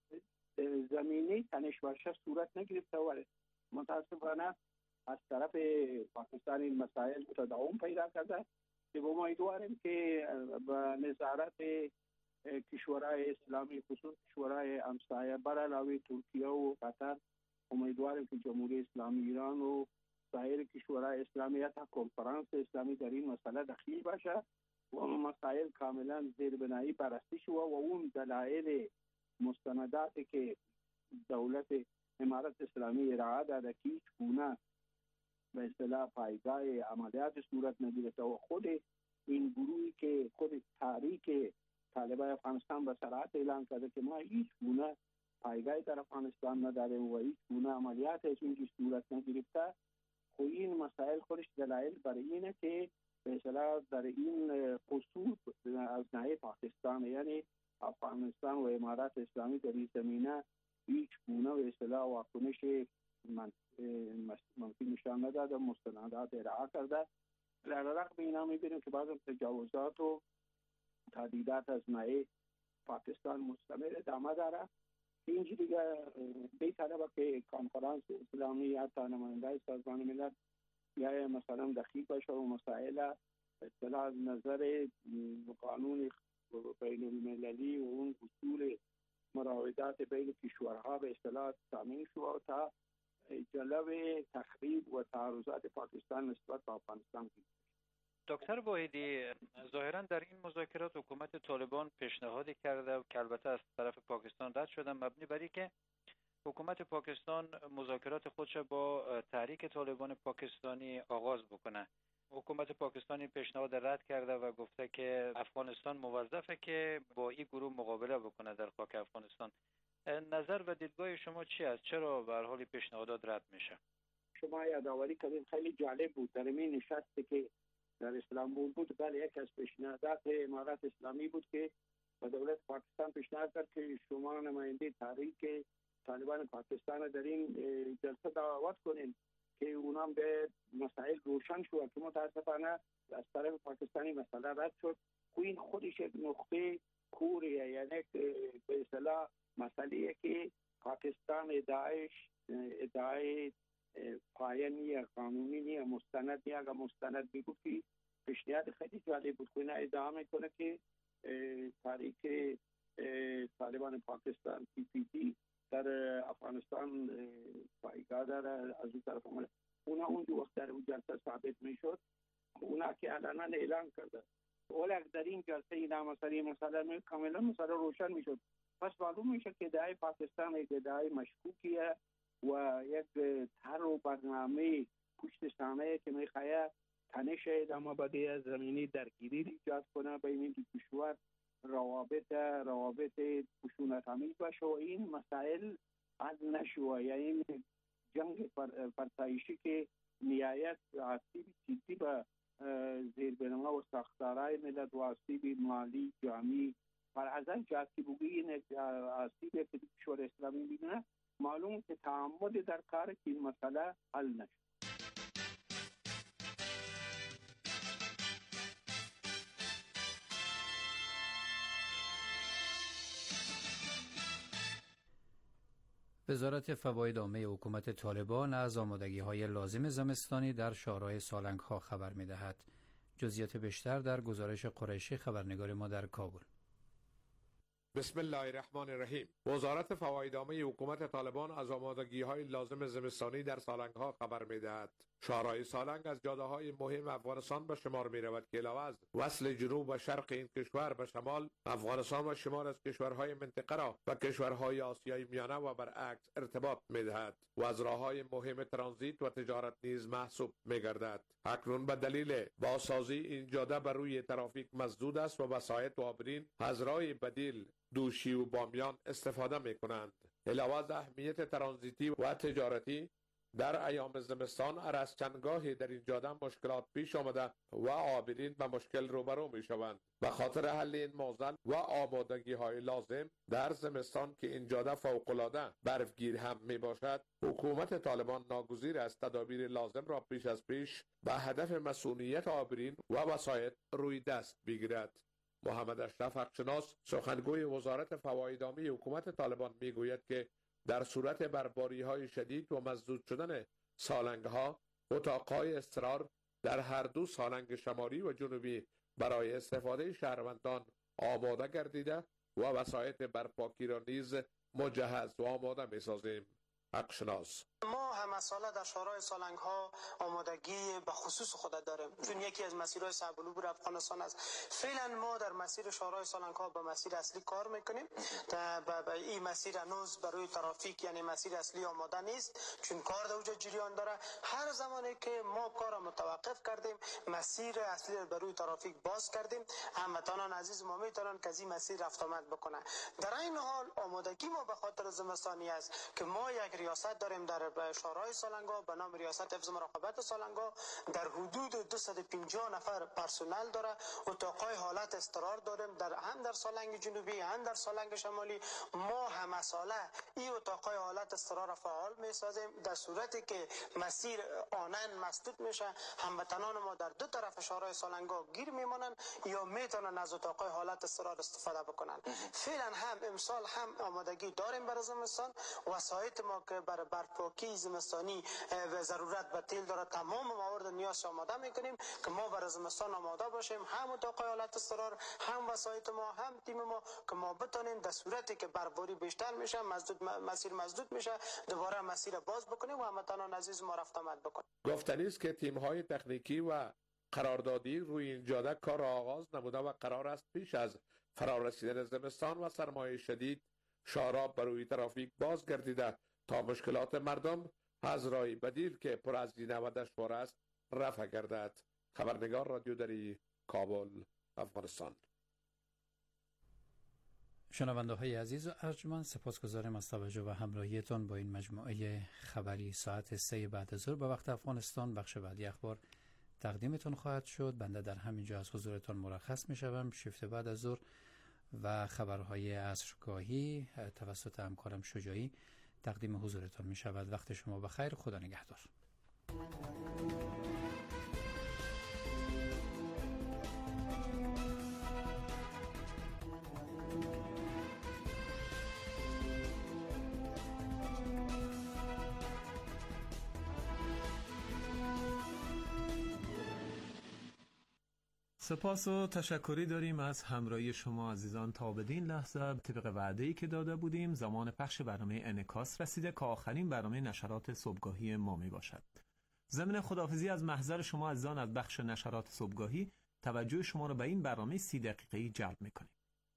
S10: زمینه تنش ورشه صورت نگرفته و متاسفانه از طرف پاکستان این مسائل تداوم پیدا کرده که با امیدواریم که به نظارت کشورهای اسلامی خصوص کشورهای همسایه بر علاوه ترکیه و قطر امیدواریم که جمهوری اسلامی ایران و سایر کشورهای اسلامی حتی کنفرانس اسلامی در این مسئله دخیل باشه و مسائل کاملا زیربنایی بررسی شود و اون دلایل مستنداتی که دولت امارات اسلامی ارائه داده که هیچ گونه به اصطلاح پایگاه عملیات صورت نگرفته و خود این گروهی که خود تحریک طالبان افغانستان به صراحت اعلان کرده که ما هیچ گونه پایگاه در افغانستان نداریم و هیچ گونه عملیات از اینجا صورت نگرفته، خب این مسائل خودش دلایل برای اینه که به اصطلاح در این خصوص از ناحیه پاکستان یعنی افغانستان و امارات اسلامی در این زمینه هیچ گونه به اصطلاح واکنش منفی نشان نداده، مستندات ارائه کرده. علیرغم اینا میبینیم که بعض تجاوزات و تهدیدات از ناحیه پاکستان مستمر ادامه داره. اینجا دیگه بی‌طلبه که کنفرانس اسلامی یا نماینده سازمان ملل یا مثلا دخیل باشه و مسائل اصطلاح از نظر قانون بین المللی و اون اصول مراودات بین کشورها به اصطلاح تامین شد تا جلب تخریب و تعرضات پاکستان نسبت به افغانستان.
S8: دکتر واحدی، ظاهرا در این مذاکرات حکومت طالبان پیشنهادی کرده که البته از طرف پاکستان رد شده، مبنی بر اینکه حکومت پاکستان مذاکرات خودش با تحریک طالبان پاکستانی آغاز بکنه. حکومت پاکستان این پیشنهاد رد کرده و گفته که افغانستان موظفه که با این گروه مقابله بکنه در خاک افغانستان. نظر و دیدگاه شما چی است؟ چرا به هر حال پیشنهادات رد میشه؟
S10: شما یادآوری کردین، خیلی جالب بود. در این نشستی که در اسلام بود، بله یک از پیشنهادات امارات اسلامی بود که و دولت پاکستان پیشنهاد کرد که شما نماینده تحریک طالبان پاکستان در این جلسه دعوت کنین که اونام به مسائل روشن شد که متاسفانه از طرف پاکستانی مسئله رد شد. این خودش یک نقطه کوریه، یعنی به اصطلاح مسئله که پاکستان ادعایش ادعای پایانی قانونی نیه، مستند نیه. اگر مستند بگو که پیشنهاد خیلی جالب بود، کنه ادعا میکنه که تحریک طالبان پاکستان پی پی تی در افغانستان پایگاه داره. از اون طرف اونا اون وقت در اون جلسه ثابت میشد، اونا که علنا اعلان کرده، ولی در این جلسه این مسئله مسئله کاملا مسئله روشن میشد. پس معلوم میشه که ادعای پاکستان یک ادعای مشکوکیه و یک طرح و برنامه پشت صحنه که میخواد تنش ادامه بده، زمینی درگیری ایجاد کنه بین این دو کشور، روابط روابط خشونت آمیز باشه و این مسائل حل نشوه. یعنی جنگ فرسایشی که نهایت آسیب جدی به زیربنا و ساختارهای ملت و آسیب مالی جامعی بر ازل جاتی بگی این آسیب که کشور اسلامی میبینه، معلوم که تعمد در کار که این مسئله حل نشد.
S8: وزارت فواید عامه حکومت طالبان از آمادگی‌های لازم زمستانی در شاهراه سالنگ‌ها خبر می‌دهد. جزئیات بیشتر در گزارش قریشی خبرنگار ما در کابل.
S11: بسم الله الرحمن الرحیم. وزارت فواید عامه حکومت طالبان از آمادگی‌های لازم زمستانی در سالنگ‌ها خبر می‌دهد. شاهراه سالنگ از جاده‌های مهم افغانستان به شمار می‌رود که علاوه از وصل جنوب و شرق این کشور به شمال افغانستان و شمال از کشورهای منطقه را و کشورهای آسیای میانه و برعکس ارتباط می‌دهد و از راه‌های مهم ترانزیت و تجارت نیز محسوب می‌گردد. اکنون به دلیل بازسازی این جاده بر روی ترافیک مسدود است و وسایط و عابرین از راه بدیل دوشی و بامیان استفاده می کنند. علاوه از اهمیت ترانزیتی و تجارتی، در ایام زمستان از چندگاهی در این جاده مشکلات پیش آمده و عابرین به مشکل روبرو می شوند. به خاطر حل این معضل و آمادگی های لازم در زمستان که این جاده فوق العاده برفگیر هم می باشد، حکومت طالبان ناگزیر است تدابیر لازم را پیش از پیش به هدف مسئولیت عابرین و وسایط روی دست بگیرد. محمد اشرف حقشناس سخنگوی وزارت فواید عامه حکومت طالبان میگوید که در صورت برباری‌های شدید و مسدود شدن سالنگ‌ها، اتاق‌های اضطرار در هر دو سالنگ شمالی و جنوبی برای استفاده شهروندان آماده گردیده و وسایط برپاکی را نیز مجهز و آماده می‌سازیم. حقشناس:
S12: ما همه ساله در شاهراه سالنگ ها آمادگی به خصوص خود داریم، چون یکی از مسیرهای صعب العبور افغانستان است. فعلا ما در مسیر شاهراه سالنگ ها به مسیر اصلی کار میکنیم. به این مسیر هنوز برای ترافیک یعنی مسیر اصلی آماده نیست، چون کار در اونجا جریان داره. هر زمانی که ما کار متوقف کردیم، مسیر اصلی برای ترافیک باز کردیم، هموطنان عزیز ما میتونن که از این مسیر رفت آمد بکنن. در این حال آمادگی ما به خاطر زمستانی است که ما یک ریاست داریم در شاهراه سالنگ‌ها به نام ریاست حفظ مراقبت سالنگ‌ها، در حدود دویست و پنجاه نفر پرسنل داره. اتاق‌های حالت اضطرار داریم در هم در سالنگ جنوبی هم در سالنگ شمالی. ما همه ساله این اتاق‌های حالت اضطرار را فعال می‌سازیم. در صورتی که مسیر آنن مسدود میشه، هموطنان ما در دو طرف شاهراه سالنگ‌ها گیر میمونن یا میتونن از اتاق‌های حالت اضطرار استفاده بکنن. فعلا هم امسال هم آمادگی داریم برای زمستان. وسایط ما که برای برپاکی زمستانی و ضرورت به تیل داره، تمام موارد نیاز آماده میکنیم که ما برای زمستان آماده باشیم، هم اتاق‌های حالت اضطرار، هم وسایط ما، هم تیم ما، که ما بتونیم در صورتی که برباری بیشتر میشه، مسدود مسیر مسدود میشه، دوباره مسیر باز بکنیم و هموطنان عزیز ما رفت آمد بکنیم.
S11: گفتنی است که تیم‌های تکنیکی و قراردادی روی این جاده کار را آغاز نموده و قرار است پیش از فرارسیدن زمستان و سرمای شدید شاهراه بر روی ترافیک باز گردیده تا مشکلات مردم از راه بدیل که پر از دینه و دشوار است رفع گردد. خبرنگار رادیو دری، کابل، افغانستان.
S8: شنونده های عزیز و ارجمند، سپاسگزارم از توجه و همراهیتان با این مجموعه خبری ساعت سه بعد از ظهر به وقت افغانستان. بخش بعدی اخبار تقدیمتون خواهد شد. بنده در همینجا از حضورتان مرخص می شوم. شفت بعد از ظهر و خبرهای عصرگاهی توسط همکارم شجاعی تقدیم حضورتان می شود. وقت شما بخیر. خدا نگهدار.
S7: سپاس و تشکری داریم از همراهی شما عزیزان. تا بدین لحظه طبق وعده‌ای که داده بودیم زمان پخش برنامه انعکاس رسیده که آخرین برنامه نشرات صبحگاهی ما می باشد. ضمن خداحافظی از محضر شما عزیزان از بخش نشرات صبحگاهی توجه شما را به این برنامه سی دقیقه‌ای جلب می‌کنیم.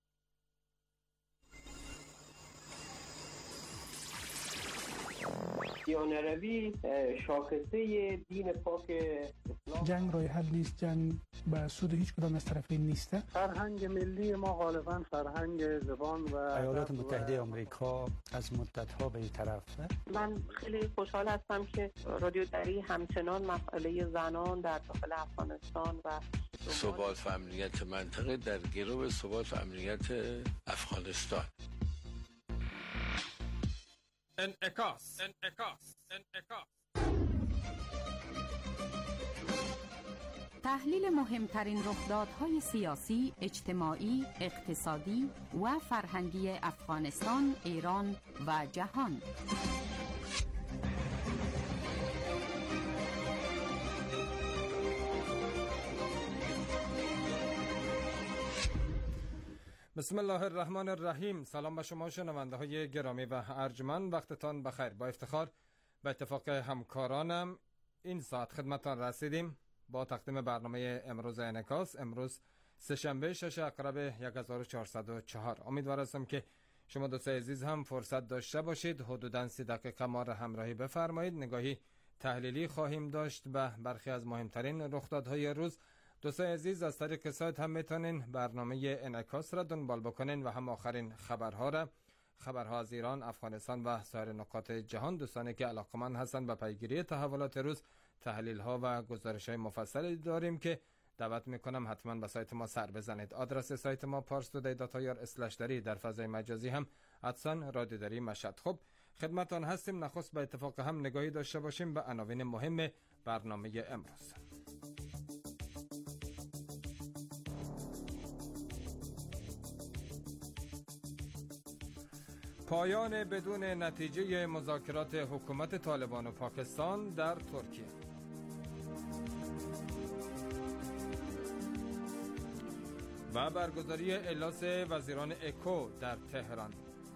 S13: دیانروی شاخصه دین پاک اسلام.
S14: جنگ راه حل نیست، جنگ به سود هیچ کدام از طرفین نیست.
S15: فرهنگ ملی ما غالبا فرهنگ زبان و
S16: ایالات متحده آمریکا از مدت‌ها به این طرف.
S17: من خیلی خوشحال هستم که رادیو دری همچنان مسئله زنان در داخل افغانستان و
S18: ثبات و امنیت منطقه در گرو ثبات و امنیت افغانستان.
S3: انعکاس انعکاس انعکاس
S19: تحلیل مهمترین رخدادهای سیاسی، اجتماعی، اقتصادی و فرهنگی افغانستان، ایران و جهان.
S20: بسم الله الرحمن الرحیم. سلام به شما شنونده های گرامی و ارجمند، وقتتان بخیر. با افتخار به اتفاق همکارانم این ساعت خدمتان رسیدیم با تقدیم برنامه امروز انعکاس. امروز سه‌شنبه شش اکتبر هزار و چهارصد و چهار. امیدوار هستم که شما دوستان عزیز هم فرصت داشته باشید حدوداً سی دقیقه ما را همراهی بفرمایید. نگاهی تحلیلی خواهیم داشت به برخی از مهمترین رخدادهای روز. دوستان عزیز از طریق سایت هم میتونین برنامه انعکاس را دنبال بکنین و هم آخرین خبرها را، خبرها از ایران، افغانستان و سایر نقاط جهان. دوستانی که علاقمند هستند به پیگیری تحولات روز، تحلیل ها و گزارش های مفصلی داریم که دعوت میکنم حتما به سایت ما سر بزنید. آدرس سایت ما پارس تودی دات آی آر اسلش دری، در فضای مجازی هم ادسان رادیو دری مشهد. خب خدمتان هستیم. نخست به اتفاق هم نگاهی داشته باشیم به عناوین مهم برنامه امروز. پایان بدون نتیجه مذاکرات حکومت طالبان و پاکستان در ترکیه. و برگزاری اجلاس وزیران اکو در تهران.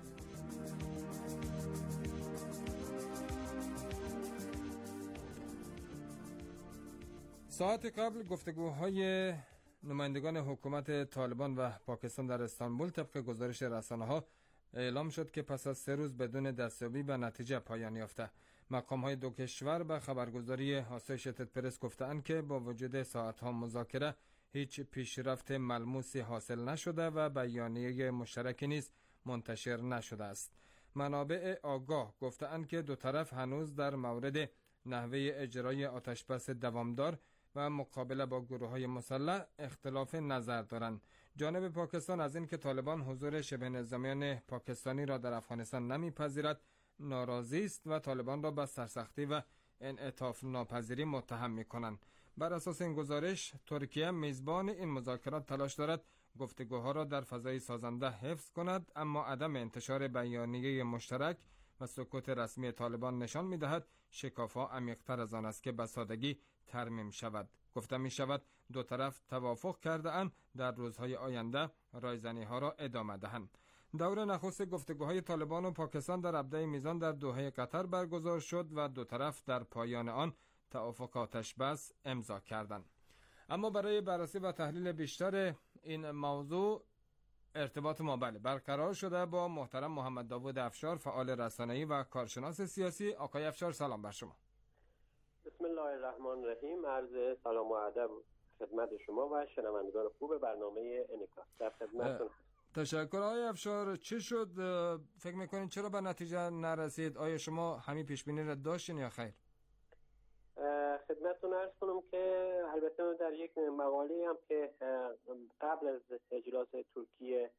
S20: ساعت قبل گفتگوهای نمایندگان حکومت طالبان و پاکستان در استانبول طبق گزارش رسانه‌ها اعلام شد که پس از سه روز بدون دستیابی به نتیجه پایان یافته. مقام‌های دو کشور به خبرگزاری آسوشیتد پرس گفتند که با وجود ساعت‌ها مذاکره هیچ پیشرفت ملموسی حاصل نشده و بیانیه مشترکی نیز منتشر نشده است. منابع آگاه گفتند که دو طرف هنوز در مورد نحوه اجرای آتشبس دوامدار و مقابله با گروه‌های مسلح اختلاف نظر دارند. جانب پاکستان از این که طالبان حضور شبه نظامیان پاکستانی را در افغانستان نمیپذیرد ناراضی است و طالبان را به سرسختی و انعطاف ناپذیری متهم می‌کنند. بر اساس این گزارش ترکیه میزبان این مذاکرات تلاش دارد گفتگوها را در فضای سازنده حفظ کند، اما عدم انتشار بیانیه مشترک و سکوت رسمی طالبان نشان می‌دهد شکاف‌ها عمیق‌تر از آن است که به سادگی ترمیم شود. گفته می شود دو طرف توافق کرده اند در روزهای آینده رایزنی ها را ادامه دهند. دور نخست گفتگوهای طالبان و پاکستان در ابداع میزان در دوحه قطر برگزار شد و دو طرف در پایان آن توافق آتش بس امضا کردند. اما برای بررسی و تحلیل بیشتر این موضوع ارتباط ما بله برقرار شده با محترم محمد داوود افشار، فعال رسانه‌ای و کارشناس سیاسی. آقای افشار سلام بر شما.
S13: بسم الله الرحمن الرحیم. عرض سلام و ادب خدمت شما و شنوندگان خوب برنامه انعکاس. در خدمتتون.
S20: تشکر. آقای افشار چی شد؟ فکر میکنین چرا به نتیجه نرسید؟ آیا شما همین پیش بینی را داشتین یا خیر؟
S13: خدمتتون عرض کنم که البته در یک مقاله هم که قبل از اجلاس ترکیه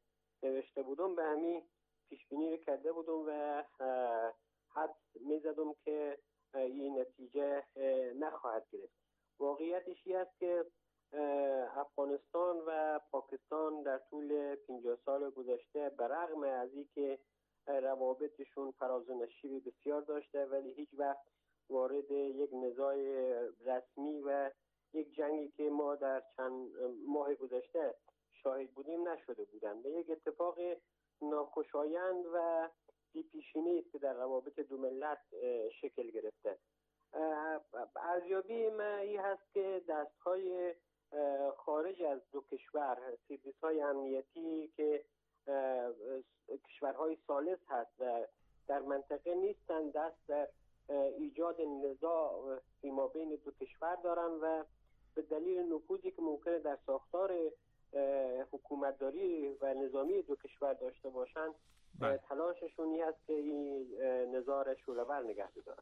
S13: نوشته بودم به همین پیش بینی رو کرده بودم و حد میزدم که این نتیجه نخواهد گرفت. واقعیتش این است که افغانستان و پاکستان در طول پنجاه سال گذشته برغم از اینکه روابطشون فراز و نشیب بسیار داشته ولی هیچ وقت وارد یک نزاع رسمی و یک جنگی که ما در چند ماه گذشته شاهد بودیم نشده بودند. به یک اتفاق ناخوشایند و بی‌پیشینه‌ای است که در روابط دو ملت شکل گرفته. ارزیابی ما این هست که دستهای خارج از دو کشور، سرویس‌های امنیتی که کشورهای ثالث هست و در منطقه نیستند، دست در ایجاد نزاع فیما بین دو کشور دارن و به دلیل نفوذی که ممکنه در ساختار حکومتداری و نظامی دو کشور داشته باشند تلاششون این است که این نزاع را شوره‌ور نگه بدارن.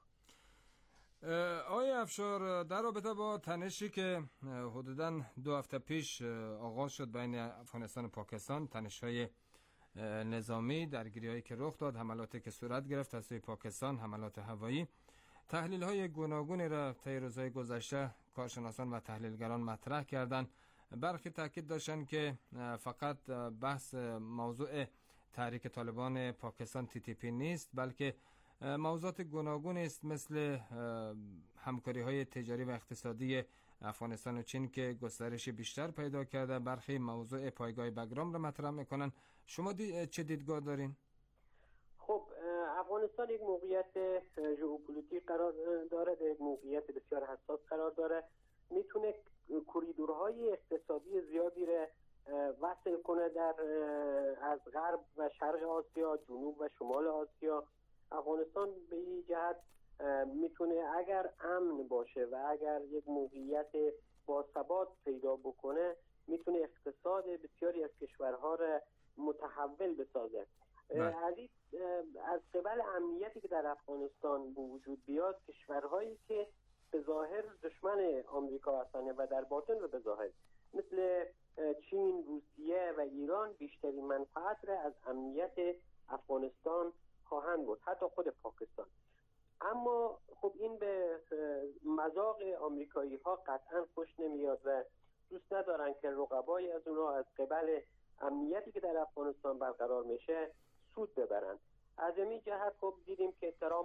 S20: آقای افشار، در رابطه با تنشی که حدوداً دو هفته پیش آغاز شد بین افغانستان و پاکستان، تنش‌های نظامی، درگیری‌هایی که رخ داد، حملاتی که صورت گرفت از سوی پاکستان، حملات هوایی، تحلیل‌های گوناگونی را طی روزهای گذشته کارشناسان و تحلیلگران مطرح کردند. برخی تاکید داشتند که فقط بحث موضوع تحریک طالبان پاکستان تی تی پی نیست، بلکه موضوعات گوناگون است مثل همکاری‌های تجاری و اقتصادی افغانستان و چین که گسترش بیشتر پیدا کرده. برخی موضوع پایگاه بگرام را مطرح میکنن. شما دی... چه دیدگاه دارین؟
S13: خب افغانستان یک موقعیت ژئوپلیتیک قرار داره، یک موقعیت بسیار حساس قرار داره. میتونه کوریدورهای اقتصادی زیادی را وصل کنه در از غرب و شرق آسیا، جنوب و شمال آسیا. افغانستان به این جهت میتونه اگر امن باشه و اگر یک موقعیت باثبات پیدا بکنه میتونه اقتصاد بسیاری از کشورها را متحول بسازه. از از قبل امنیتی که در افغانستان به وجود بیاد، کشورهایی که به ظاهر دشمن آمریکا هستند و در باطن رو به ظاهر مثل چین، روسیه و ایران بیشترین منفعت را از امنیت افغانستان خواهند بود، حتی خود پاکستان. اما خب این به مذاق آمریکایی ها قطعا خوش نمیاد و دوست ندارن که رقبای از اونها از قبل امنیتی که در افغانستان برقرار میشه سود ببرن. از این جهت خب دیدیم که ترامپ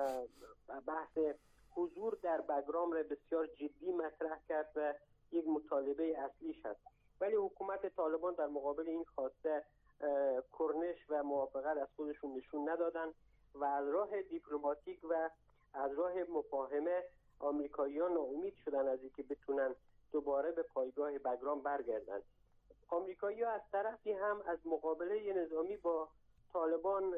S13: بحث حضور در بگرام را بسیار جدی مطرح کرد و یک مطالبه اصلیش هست، ولی حکومت طالبان در مقابل این خواسته کرنش و موافقت از خودشون نشون ندادن و از راه دیپلماتیک و از راه مفاهمه آمریکایی‌ها ناامید شدن از اینکه بتونن دوباره به پایگاه بگرام برگردن. آمریکایی‌ها از طرفی هم از مقابله نظامی با طالبان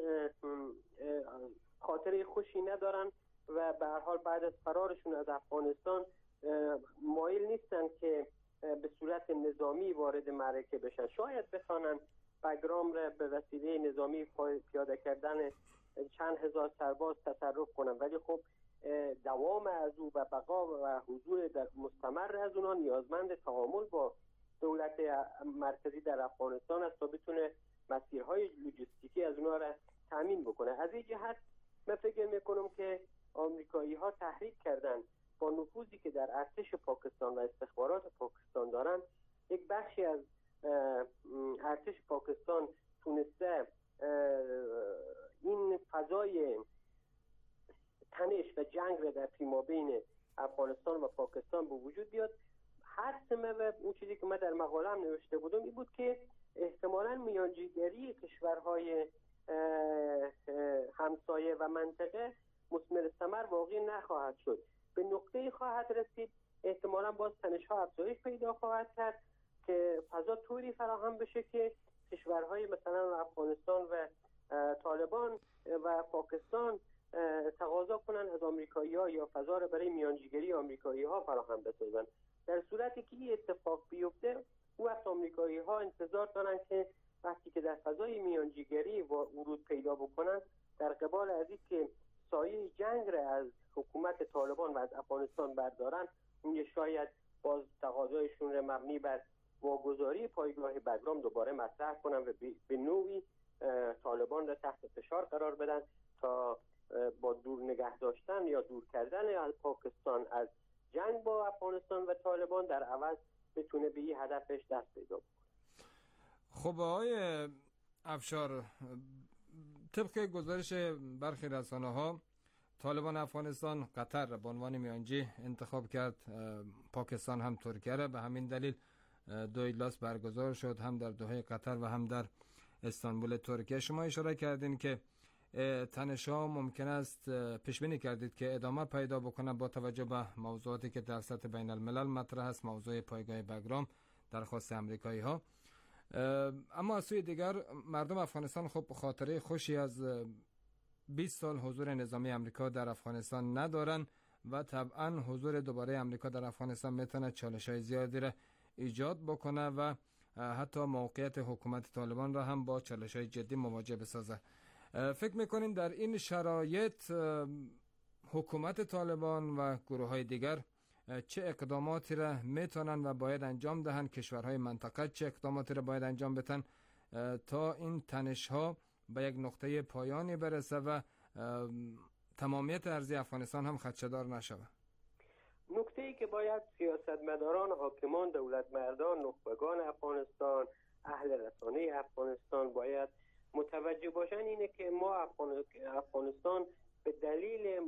S13: خاطره خوشی ندارن و به هر حال بعد از فرارشون از افغانستان مایل نیستن که به صورت نظامی وارد معرکه بشن. شاید بتونن بگرام را به وسیله نظامی پیاده کردن چند هزار سرباز تصرف کنن، ولی خب دوام از او و بقا و حضور در مستمر از اونها نیازمند تعامل با دولت مرکزی در افغانستان است تا بتونه مسیرهای لوجستیکی از اونها را تامین بکنه. از این جهت من فکر میکنم که آمریکایی ها تحریک کردن با نفوذی که در ارتش پاکستان و استخبارات پاکستان دارن، یک بخشی از ارتش پاکستان تونسته این فضای تنش و جنگ را در پیما بین افغانستان و پاکستان به وجود بیاد. حدس من و اون چیزی که من در مقاله هم نوشته بودم این بود که احتمالاً میانجیگری کشورهای همسایه و منطقه مثمر ثمر واقعی نخواهد شد. به نقطه‌ای خواهد رسید احتمالاً باز تنش‌ها افزایش پیدا خواهد کرد که فضا طوری فراهم بشه که کشورهای مثلا افغانستان و طالبان و پاکستان تقاضا کنن از آمریکایی‌ها یا فضا را برای میانجیگری آمریکایی‌ها فراهم بسازن. در صورتی که این اتفاق بیفته، اون وقت آمریکایی‌ها انتظار دارن که وقتی که در فضای میانجیگری ورود پیدا بکنن، در قبال از این که سایه جنگ را از حکومت طالبان و از افغانستان بردارن، اون شاید باز تقاضایشون را مبنی بر واگذاری پایگاه بگرام دوباره مطرح کنن و به نوعی طالبان را تحت فشار قرار بدن تا با دور نگه داشتن یا دور کردن پاکستان از جنگ با افغانستان و طالبان در عوض بتونه به این هدفش دست پیدا کنه.
S20: خب آقای افشار، طبق گزارش برخی رسانه‌ها طالبان افغانستان قطر به عنوان میانجی انتخاب کرد، پاکستان هم ترکیه را. به همین دلیل دو اجلاس برگزار شد، هم در دوحه قطر و هم در استانبول ترکیه. شما اشاره کردین که تنش‌ها ممکن است پیش بینی کردید که ادامه پیدا بکنه با توجه به موضوعاتی که در سطح بین الملل مطرح است، موضوع پایگاه بگرام، درخواست امریکایی ها. اما از سوی دیگر مردم افغانستان خب خاطره خوشی از بیست سال حضور نظامی امریکا در افغانستان ندارن و طبعا حضور دوباره امریکا در افغانستان میتونه چالش‌های زیادی را ایجاد بکنه و حتی موقعیت حکومت طالبان را هم با چالش‌های جدی مواجه بسازه. فکر میکنین در این شرایط حکومت طالبان و گروه‌های دیگر چه اقداماتی را میتونن و باید انجام دهن، کشورهای منطقه چه اقداماتی را باید انجام بدن تا این تنش‌ها به یک نقطه پایانی برسه و تمامیت ارضی افغانستان هم خدشه‌دار نشود؟
S13: نکته‌ای که باید سیاستمداران، حاکمان، دولتمردان، نخبگان افغانستان، اهل رسانه افغانستان باید متوجه باشن اینه که ما افغانستان به دلیل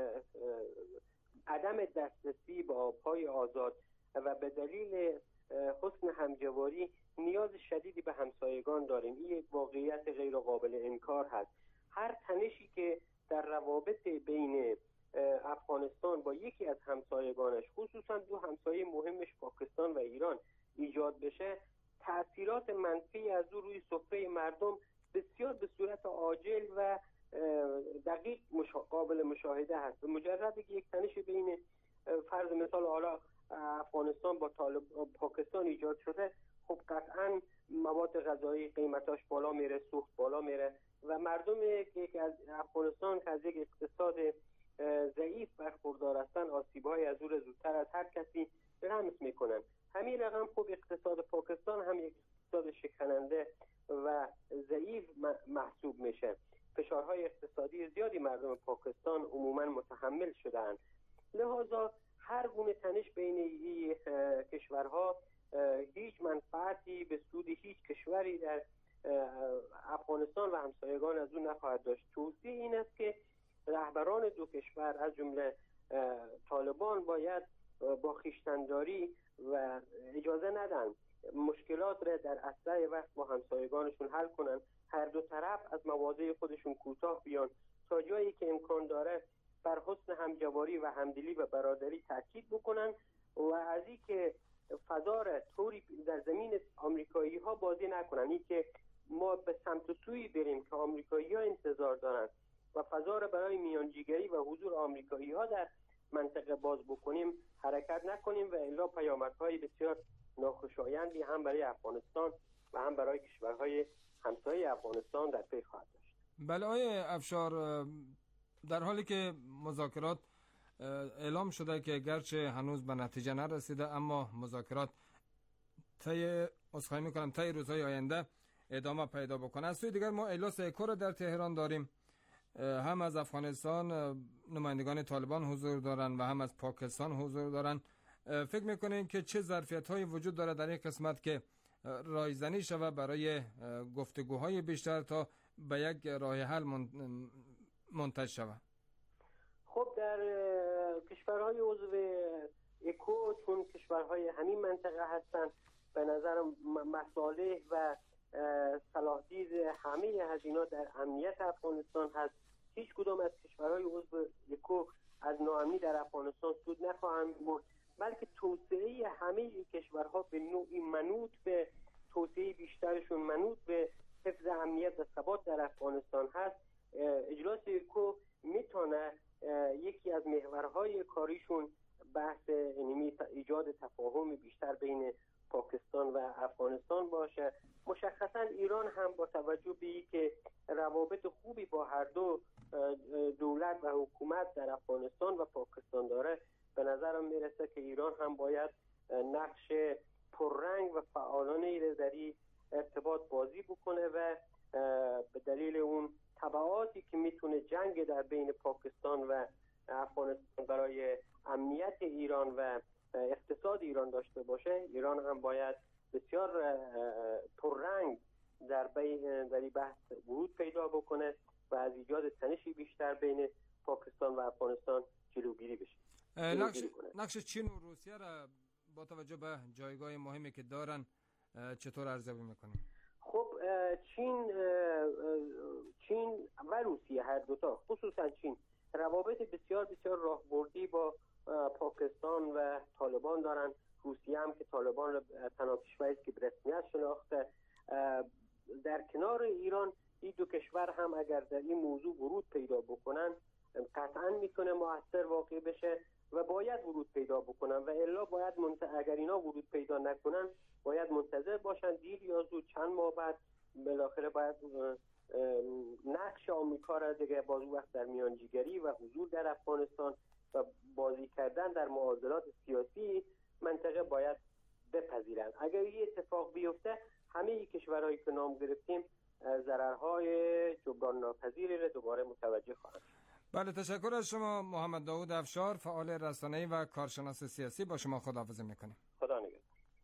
S13: عدم دسترسی به آبهای آزاد و به دلیل حسن همجواری نیاز شدیدی به همسایگان داریم. این یک واقعیت غیر قابل انکار هست. هر تنشی که در روابط بین افغانستان با یکی از همسایگانش، خصوصا دو همسایه مهمش پاکستان و ایران، ایجاد بشه، تأثیرات منفی از او روی سفره مردم بسیار به صورت عاجل و دقیق مشا... قابل مشاهده هست. به مجرد که یک تنش بین فرض مثال حالا افغانستان با طالب... پاکستان ایجاد شده، خب قطعا مواد غذایی قیمتاش بالا میره، سوخت بالا میره و مردم که از افغانستان که از یک اقتصاد ضعیف برخوردار هستن آسیب‌های از او زودتر از هر کسی لمس میکنن. همین رقم خب اقتصاد پاکستان هم یک اقتصاد شکننده و ضعیف محسوب میشه. فشارهای اقتصادی زیادی مردم پاکستان عموما متحمل شدن. لذا هر گونه تنش بین این کشورها هیچ منفعتی به سود هیچ کشوری در افغانستان و همسایگان از اون نخواهد داشت. توصیه این است که رهبران دو کشور از جمله طالبان باید با خویشتن‌داری و اجازه ندن مشکلات را در اسرع وقت با همسایگانشون حل کنن. هر دو طرف از مواضع خودشون کوتاه بیان تا جایی که امکان داره بر حسن همجواری و همدلی و برادری تاکید بکنن و از این که فضا را طوری در زمین آمریکایی ها بازی نکنن، این که ما به سمت سوی بریم که آمریکایی ها انتظار دارن و فضا را برای میانجیگری و حضور آمریکایی ها در منطقه باز بکنیم حرکت نکنیم و الا پیامدهای بسیار ناخوشایندی هم برای افغانستان و هم برای کشورهای همسایه افغانستان در پی خواهد داشت.
S20: بله آقای افشار، در حالی که مذاکرات اعلام شده که گرچه هنوز به نتیجه نرسیده اما مذاکرات طی عذرخواهی میکنم طی روزهای آینده ادامه پیدا بکنه، از سوی دیگر ما اجلاس اکو را در تهران داریم، هم از افغانستان نمایندگان طالبان حضور دارن و هم از پاکستان حضور دارن. فکر میکنین که چه ظرفیت هایی وجود داره در این قسمت که رایزنی شود برای گفتگوهای بیشتر تا به یک راه حل منتج شود؟
S13: خب در کشورهای عضو اکو چون کشورهای همین منطقه هستند، به نظر مصالح و صلاحدید همه هزینات در امنیت افغانستان هست. هیچ کدام از کشورهای عضو اکو از ناامنی در افغانستان سود نخواهند برد، بلکه توسعه همه کشورها به نوعی منوط به توسعه بیشترشون منوط به حفظ امنیت و ثبات در افغانستان هست. اجلاس اکو میتونه یکی از محورهای کاریشون بحث ایجاد تفاهم بیشتر بین پاکستان و افغانستان باشه. مشخصا ایران هم با توجه به اینکه روابط خوبی با هر دو دولت و حکومت در افغانستان و پاکستان داره، به نظرم میرسه که ایران هم باید نقش پررنگ و فعالانه در این ارتباط بازی بکنه و به دلیل اون تبعاتی که میتونه جنگ در بین پاکستان و افغانستان برای امنیت ایران و اقتصاد ایران داشته باشه، ایران هم باید بسیار پررنگ در بین در این بحث ورود پیدا بکنه و از ایجاد تنشی بیشتر بین پاکستان و افغانستان جلوگیری بشه.
S20: نقش نقش چین و روسیه را با توجه به جایگاه مهمی که دارن چطور ارزیابی میکنیم؟
S13: خب چین چین و روسیه هر دوتا، خصوصا چین، روابط بسیار بسیار راهبردی با پاکستان و طالبان دارن. روسیه هم که طالبان را تنها کشوری است که به رسمیت شناخته. در کنار ایران این دو کشور هم اگر در این موضوع ورود پیدا بکنن قطعا میتونه مؤثر واقع بشه و باید ورود پیدا بکنن و الا باید منت... اگر اینا ورود پیدا نکنن باید منتظر باشن دیر یا زود چند ماه بعد بالاخره باید نقش آمریکا را دیگه باز وقت در میانجیگری و حضور در افغانستان و بازی کردن در معادلات سیاسی منطقه باید بپذیرن. اگر این اتفاق بیفته همه کشورهایی که نام گرفتیم ضررهای جبران ناپذیری را دوباره متوجه خواهند.
S20: بله، تشکر از شما محمد داوود افشار، فعال رسانه‌ای و کارشناس سیاسی. با شما خداحافظی میکنیم.
S13: خدا نگهدار.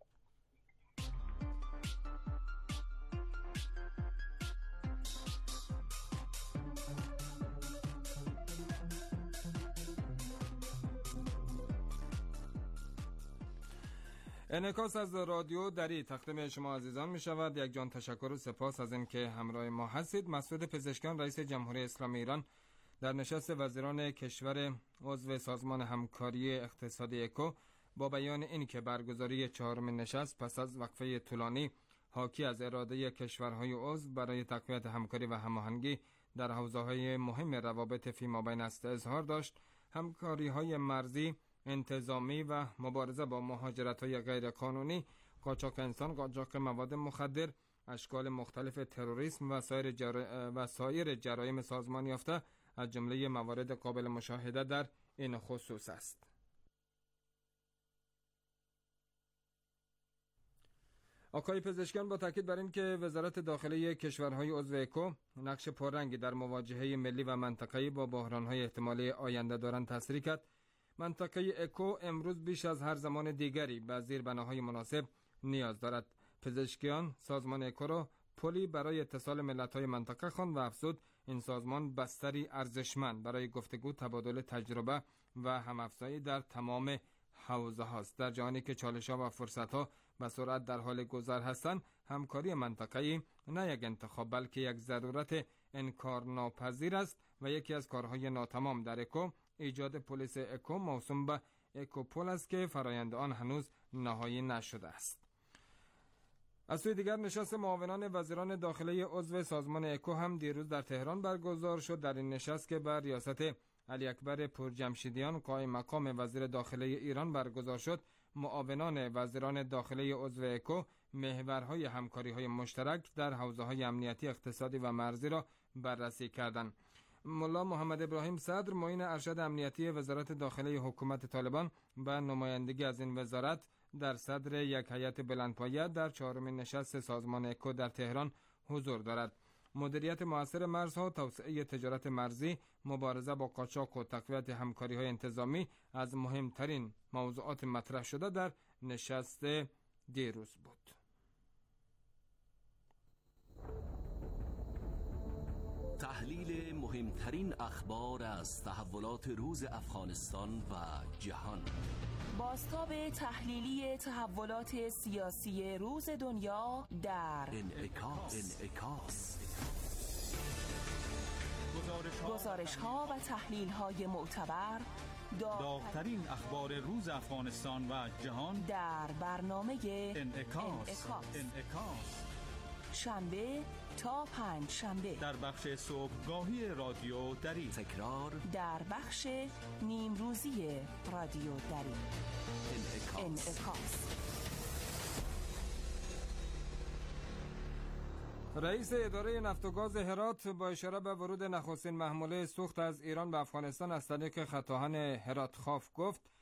S20: انعکاس از رادیو دری تقدیم شما عزیزان می شود. یک جان تشکر و سپاس از این که همراه ما هستید. مسعود پزشکیان رئیس جمهوری اسلامی ایران در نشست وزیران کشور عضو سازمان همکاری اقتصادی اکو با بیان این که برگزاری چهارمین نشست پس از وقفه طولانی حاکی از اراده کشورهای عضو برای تقویت همکاری و هماهنگی در حوزه‌های مهم روابط فیمابین است اظهار داشت. همکاری‌های مرزی، انتظامی و مبارزه با مهاجرت‌های غیرقانونی، قاچاق انسان، قاچاق مواد مخدر، اشکال مختلف تروریسم و سایر جر... و سایر جرایم سازمان یافته از جمله موارد قابل مشاهده در این خصوص است. آقای پزشکیان با تاکید بر این که وزارت داخلی کشورهای عضو اکو نقش پررنگی در مواجهه ملی و منطقه‌ای با بحران‌های احتمالی آینده دارند تصریح کرد. منطقه اکو امروز بیش از هر زمان دیگری به زیربناهای مناسب نیاز دارد. پزشکیان سازمان اکو را پلی برای اتصال ملت‌های منطقه خواند و افزود این سازمان بستری ارزشمند برای گفتگو، تبادل تجربه و هم‌افزایی در تمام حوزه هاست. در جهانی که چالش‌ها و فرصت‌ها به سرعت در حال گذر هستند، همکاری منطقه‌ای نه یک انتخاب بلکه یک ضرورت انکارناپذیر است و یکی از کارهای ناتمام در اکو ایجاد پلیس اکو موسوم به اکوپول است که فرایند آن هنوز نهایی نشده است. از سوی دیگر نشست معاونان وزیران داخلی عضو سازمان اکو هم دیروز در تهران برگزار شد. در این نشست که بر ریاست علی اکبر پرجمشیدیان قائم مقام وزیر داخلی ایران برگزار شد، معاونان وزیران داخلی عضو اکو محورهای همکاری‌های مشترک در حوزه‌های امنیتی، اقتصادی و مرزی را بررسی کردند. ملا محمد ابراهیم صدر معین ارشد امنیتی وزارت داخلی حکومت طالبان به نمایندگی از این وزارت در صدر یک هیئت بلندپایه در چهارمین نشست سازمان اکو در تهران حضور دارد. مدیریت مؤثر مرزها، توسعه تجارت مرزی، مبارزه با قاچاق و تقویت همکاری‌های انتظامی از مهمترین موضوعات مطرح شده در نشست دیروز بود.
S21: تحلیل مهمترین اخبار از تحولات روز افغانستان و جهان.
S22: بازتاب تحلیلی تحولات سیاسی روز دنیا در
S21: انعکاس. انعکاس.
S22: گزارش ها و تحلیل های معتبر،
S23: داغ‌ترین اخبار روز افغانستان و جهان
S22: در برنامه
S23: انعکاس.
S22: انعکاس.
S23: انعکاس.
S22: شنبه تا پنج شنبه
S23: در بخش صبحگاهی رادیو دری،
S21: تکرار
S22: در بخش نیم روزی رادیو دری.
S21: انعکاس.
S22: انعکاس.
S20: رئیس اداره نفت و گاز هرات با اشاره به ورود نخستین محموله سوخت از ایران به افغانستان از طریق خطاهن هرات خاف گفت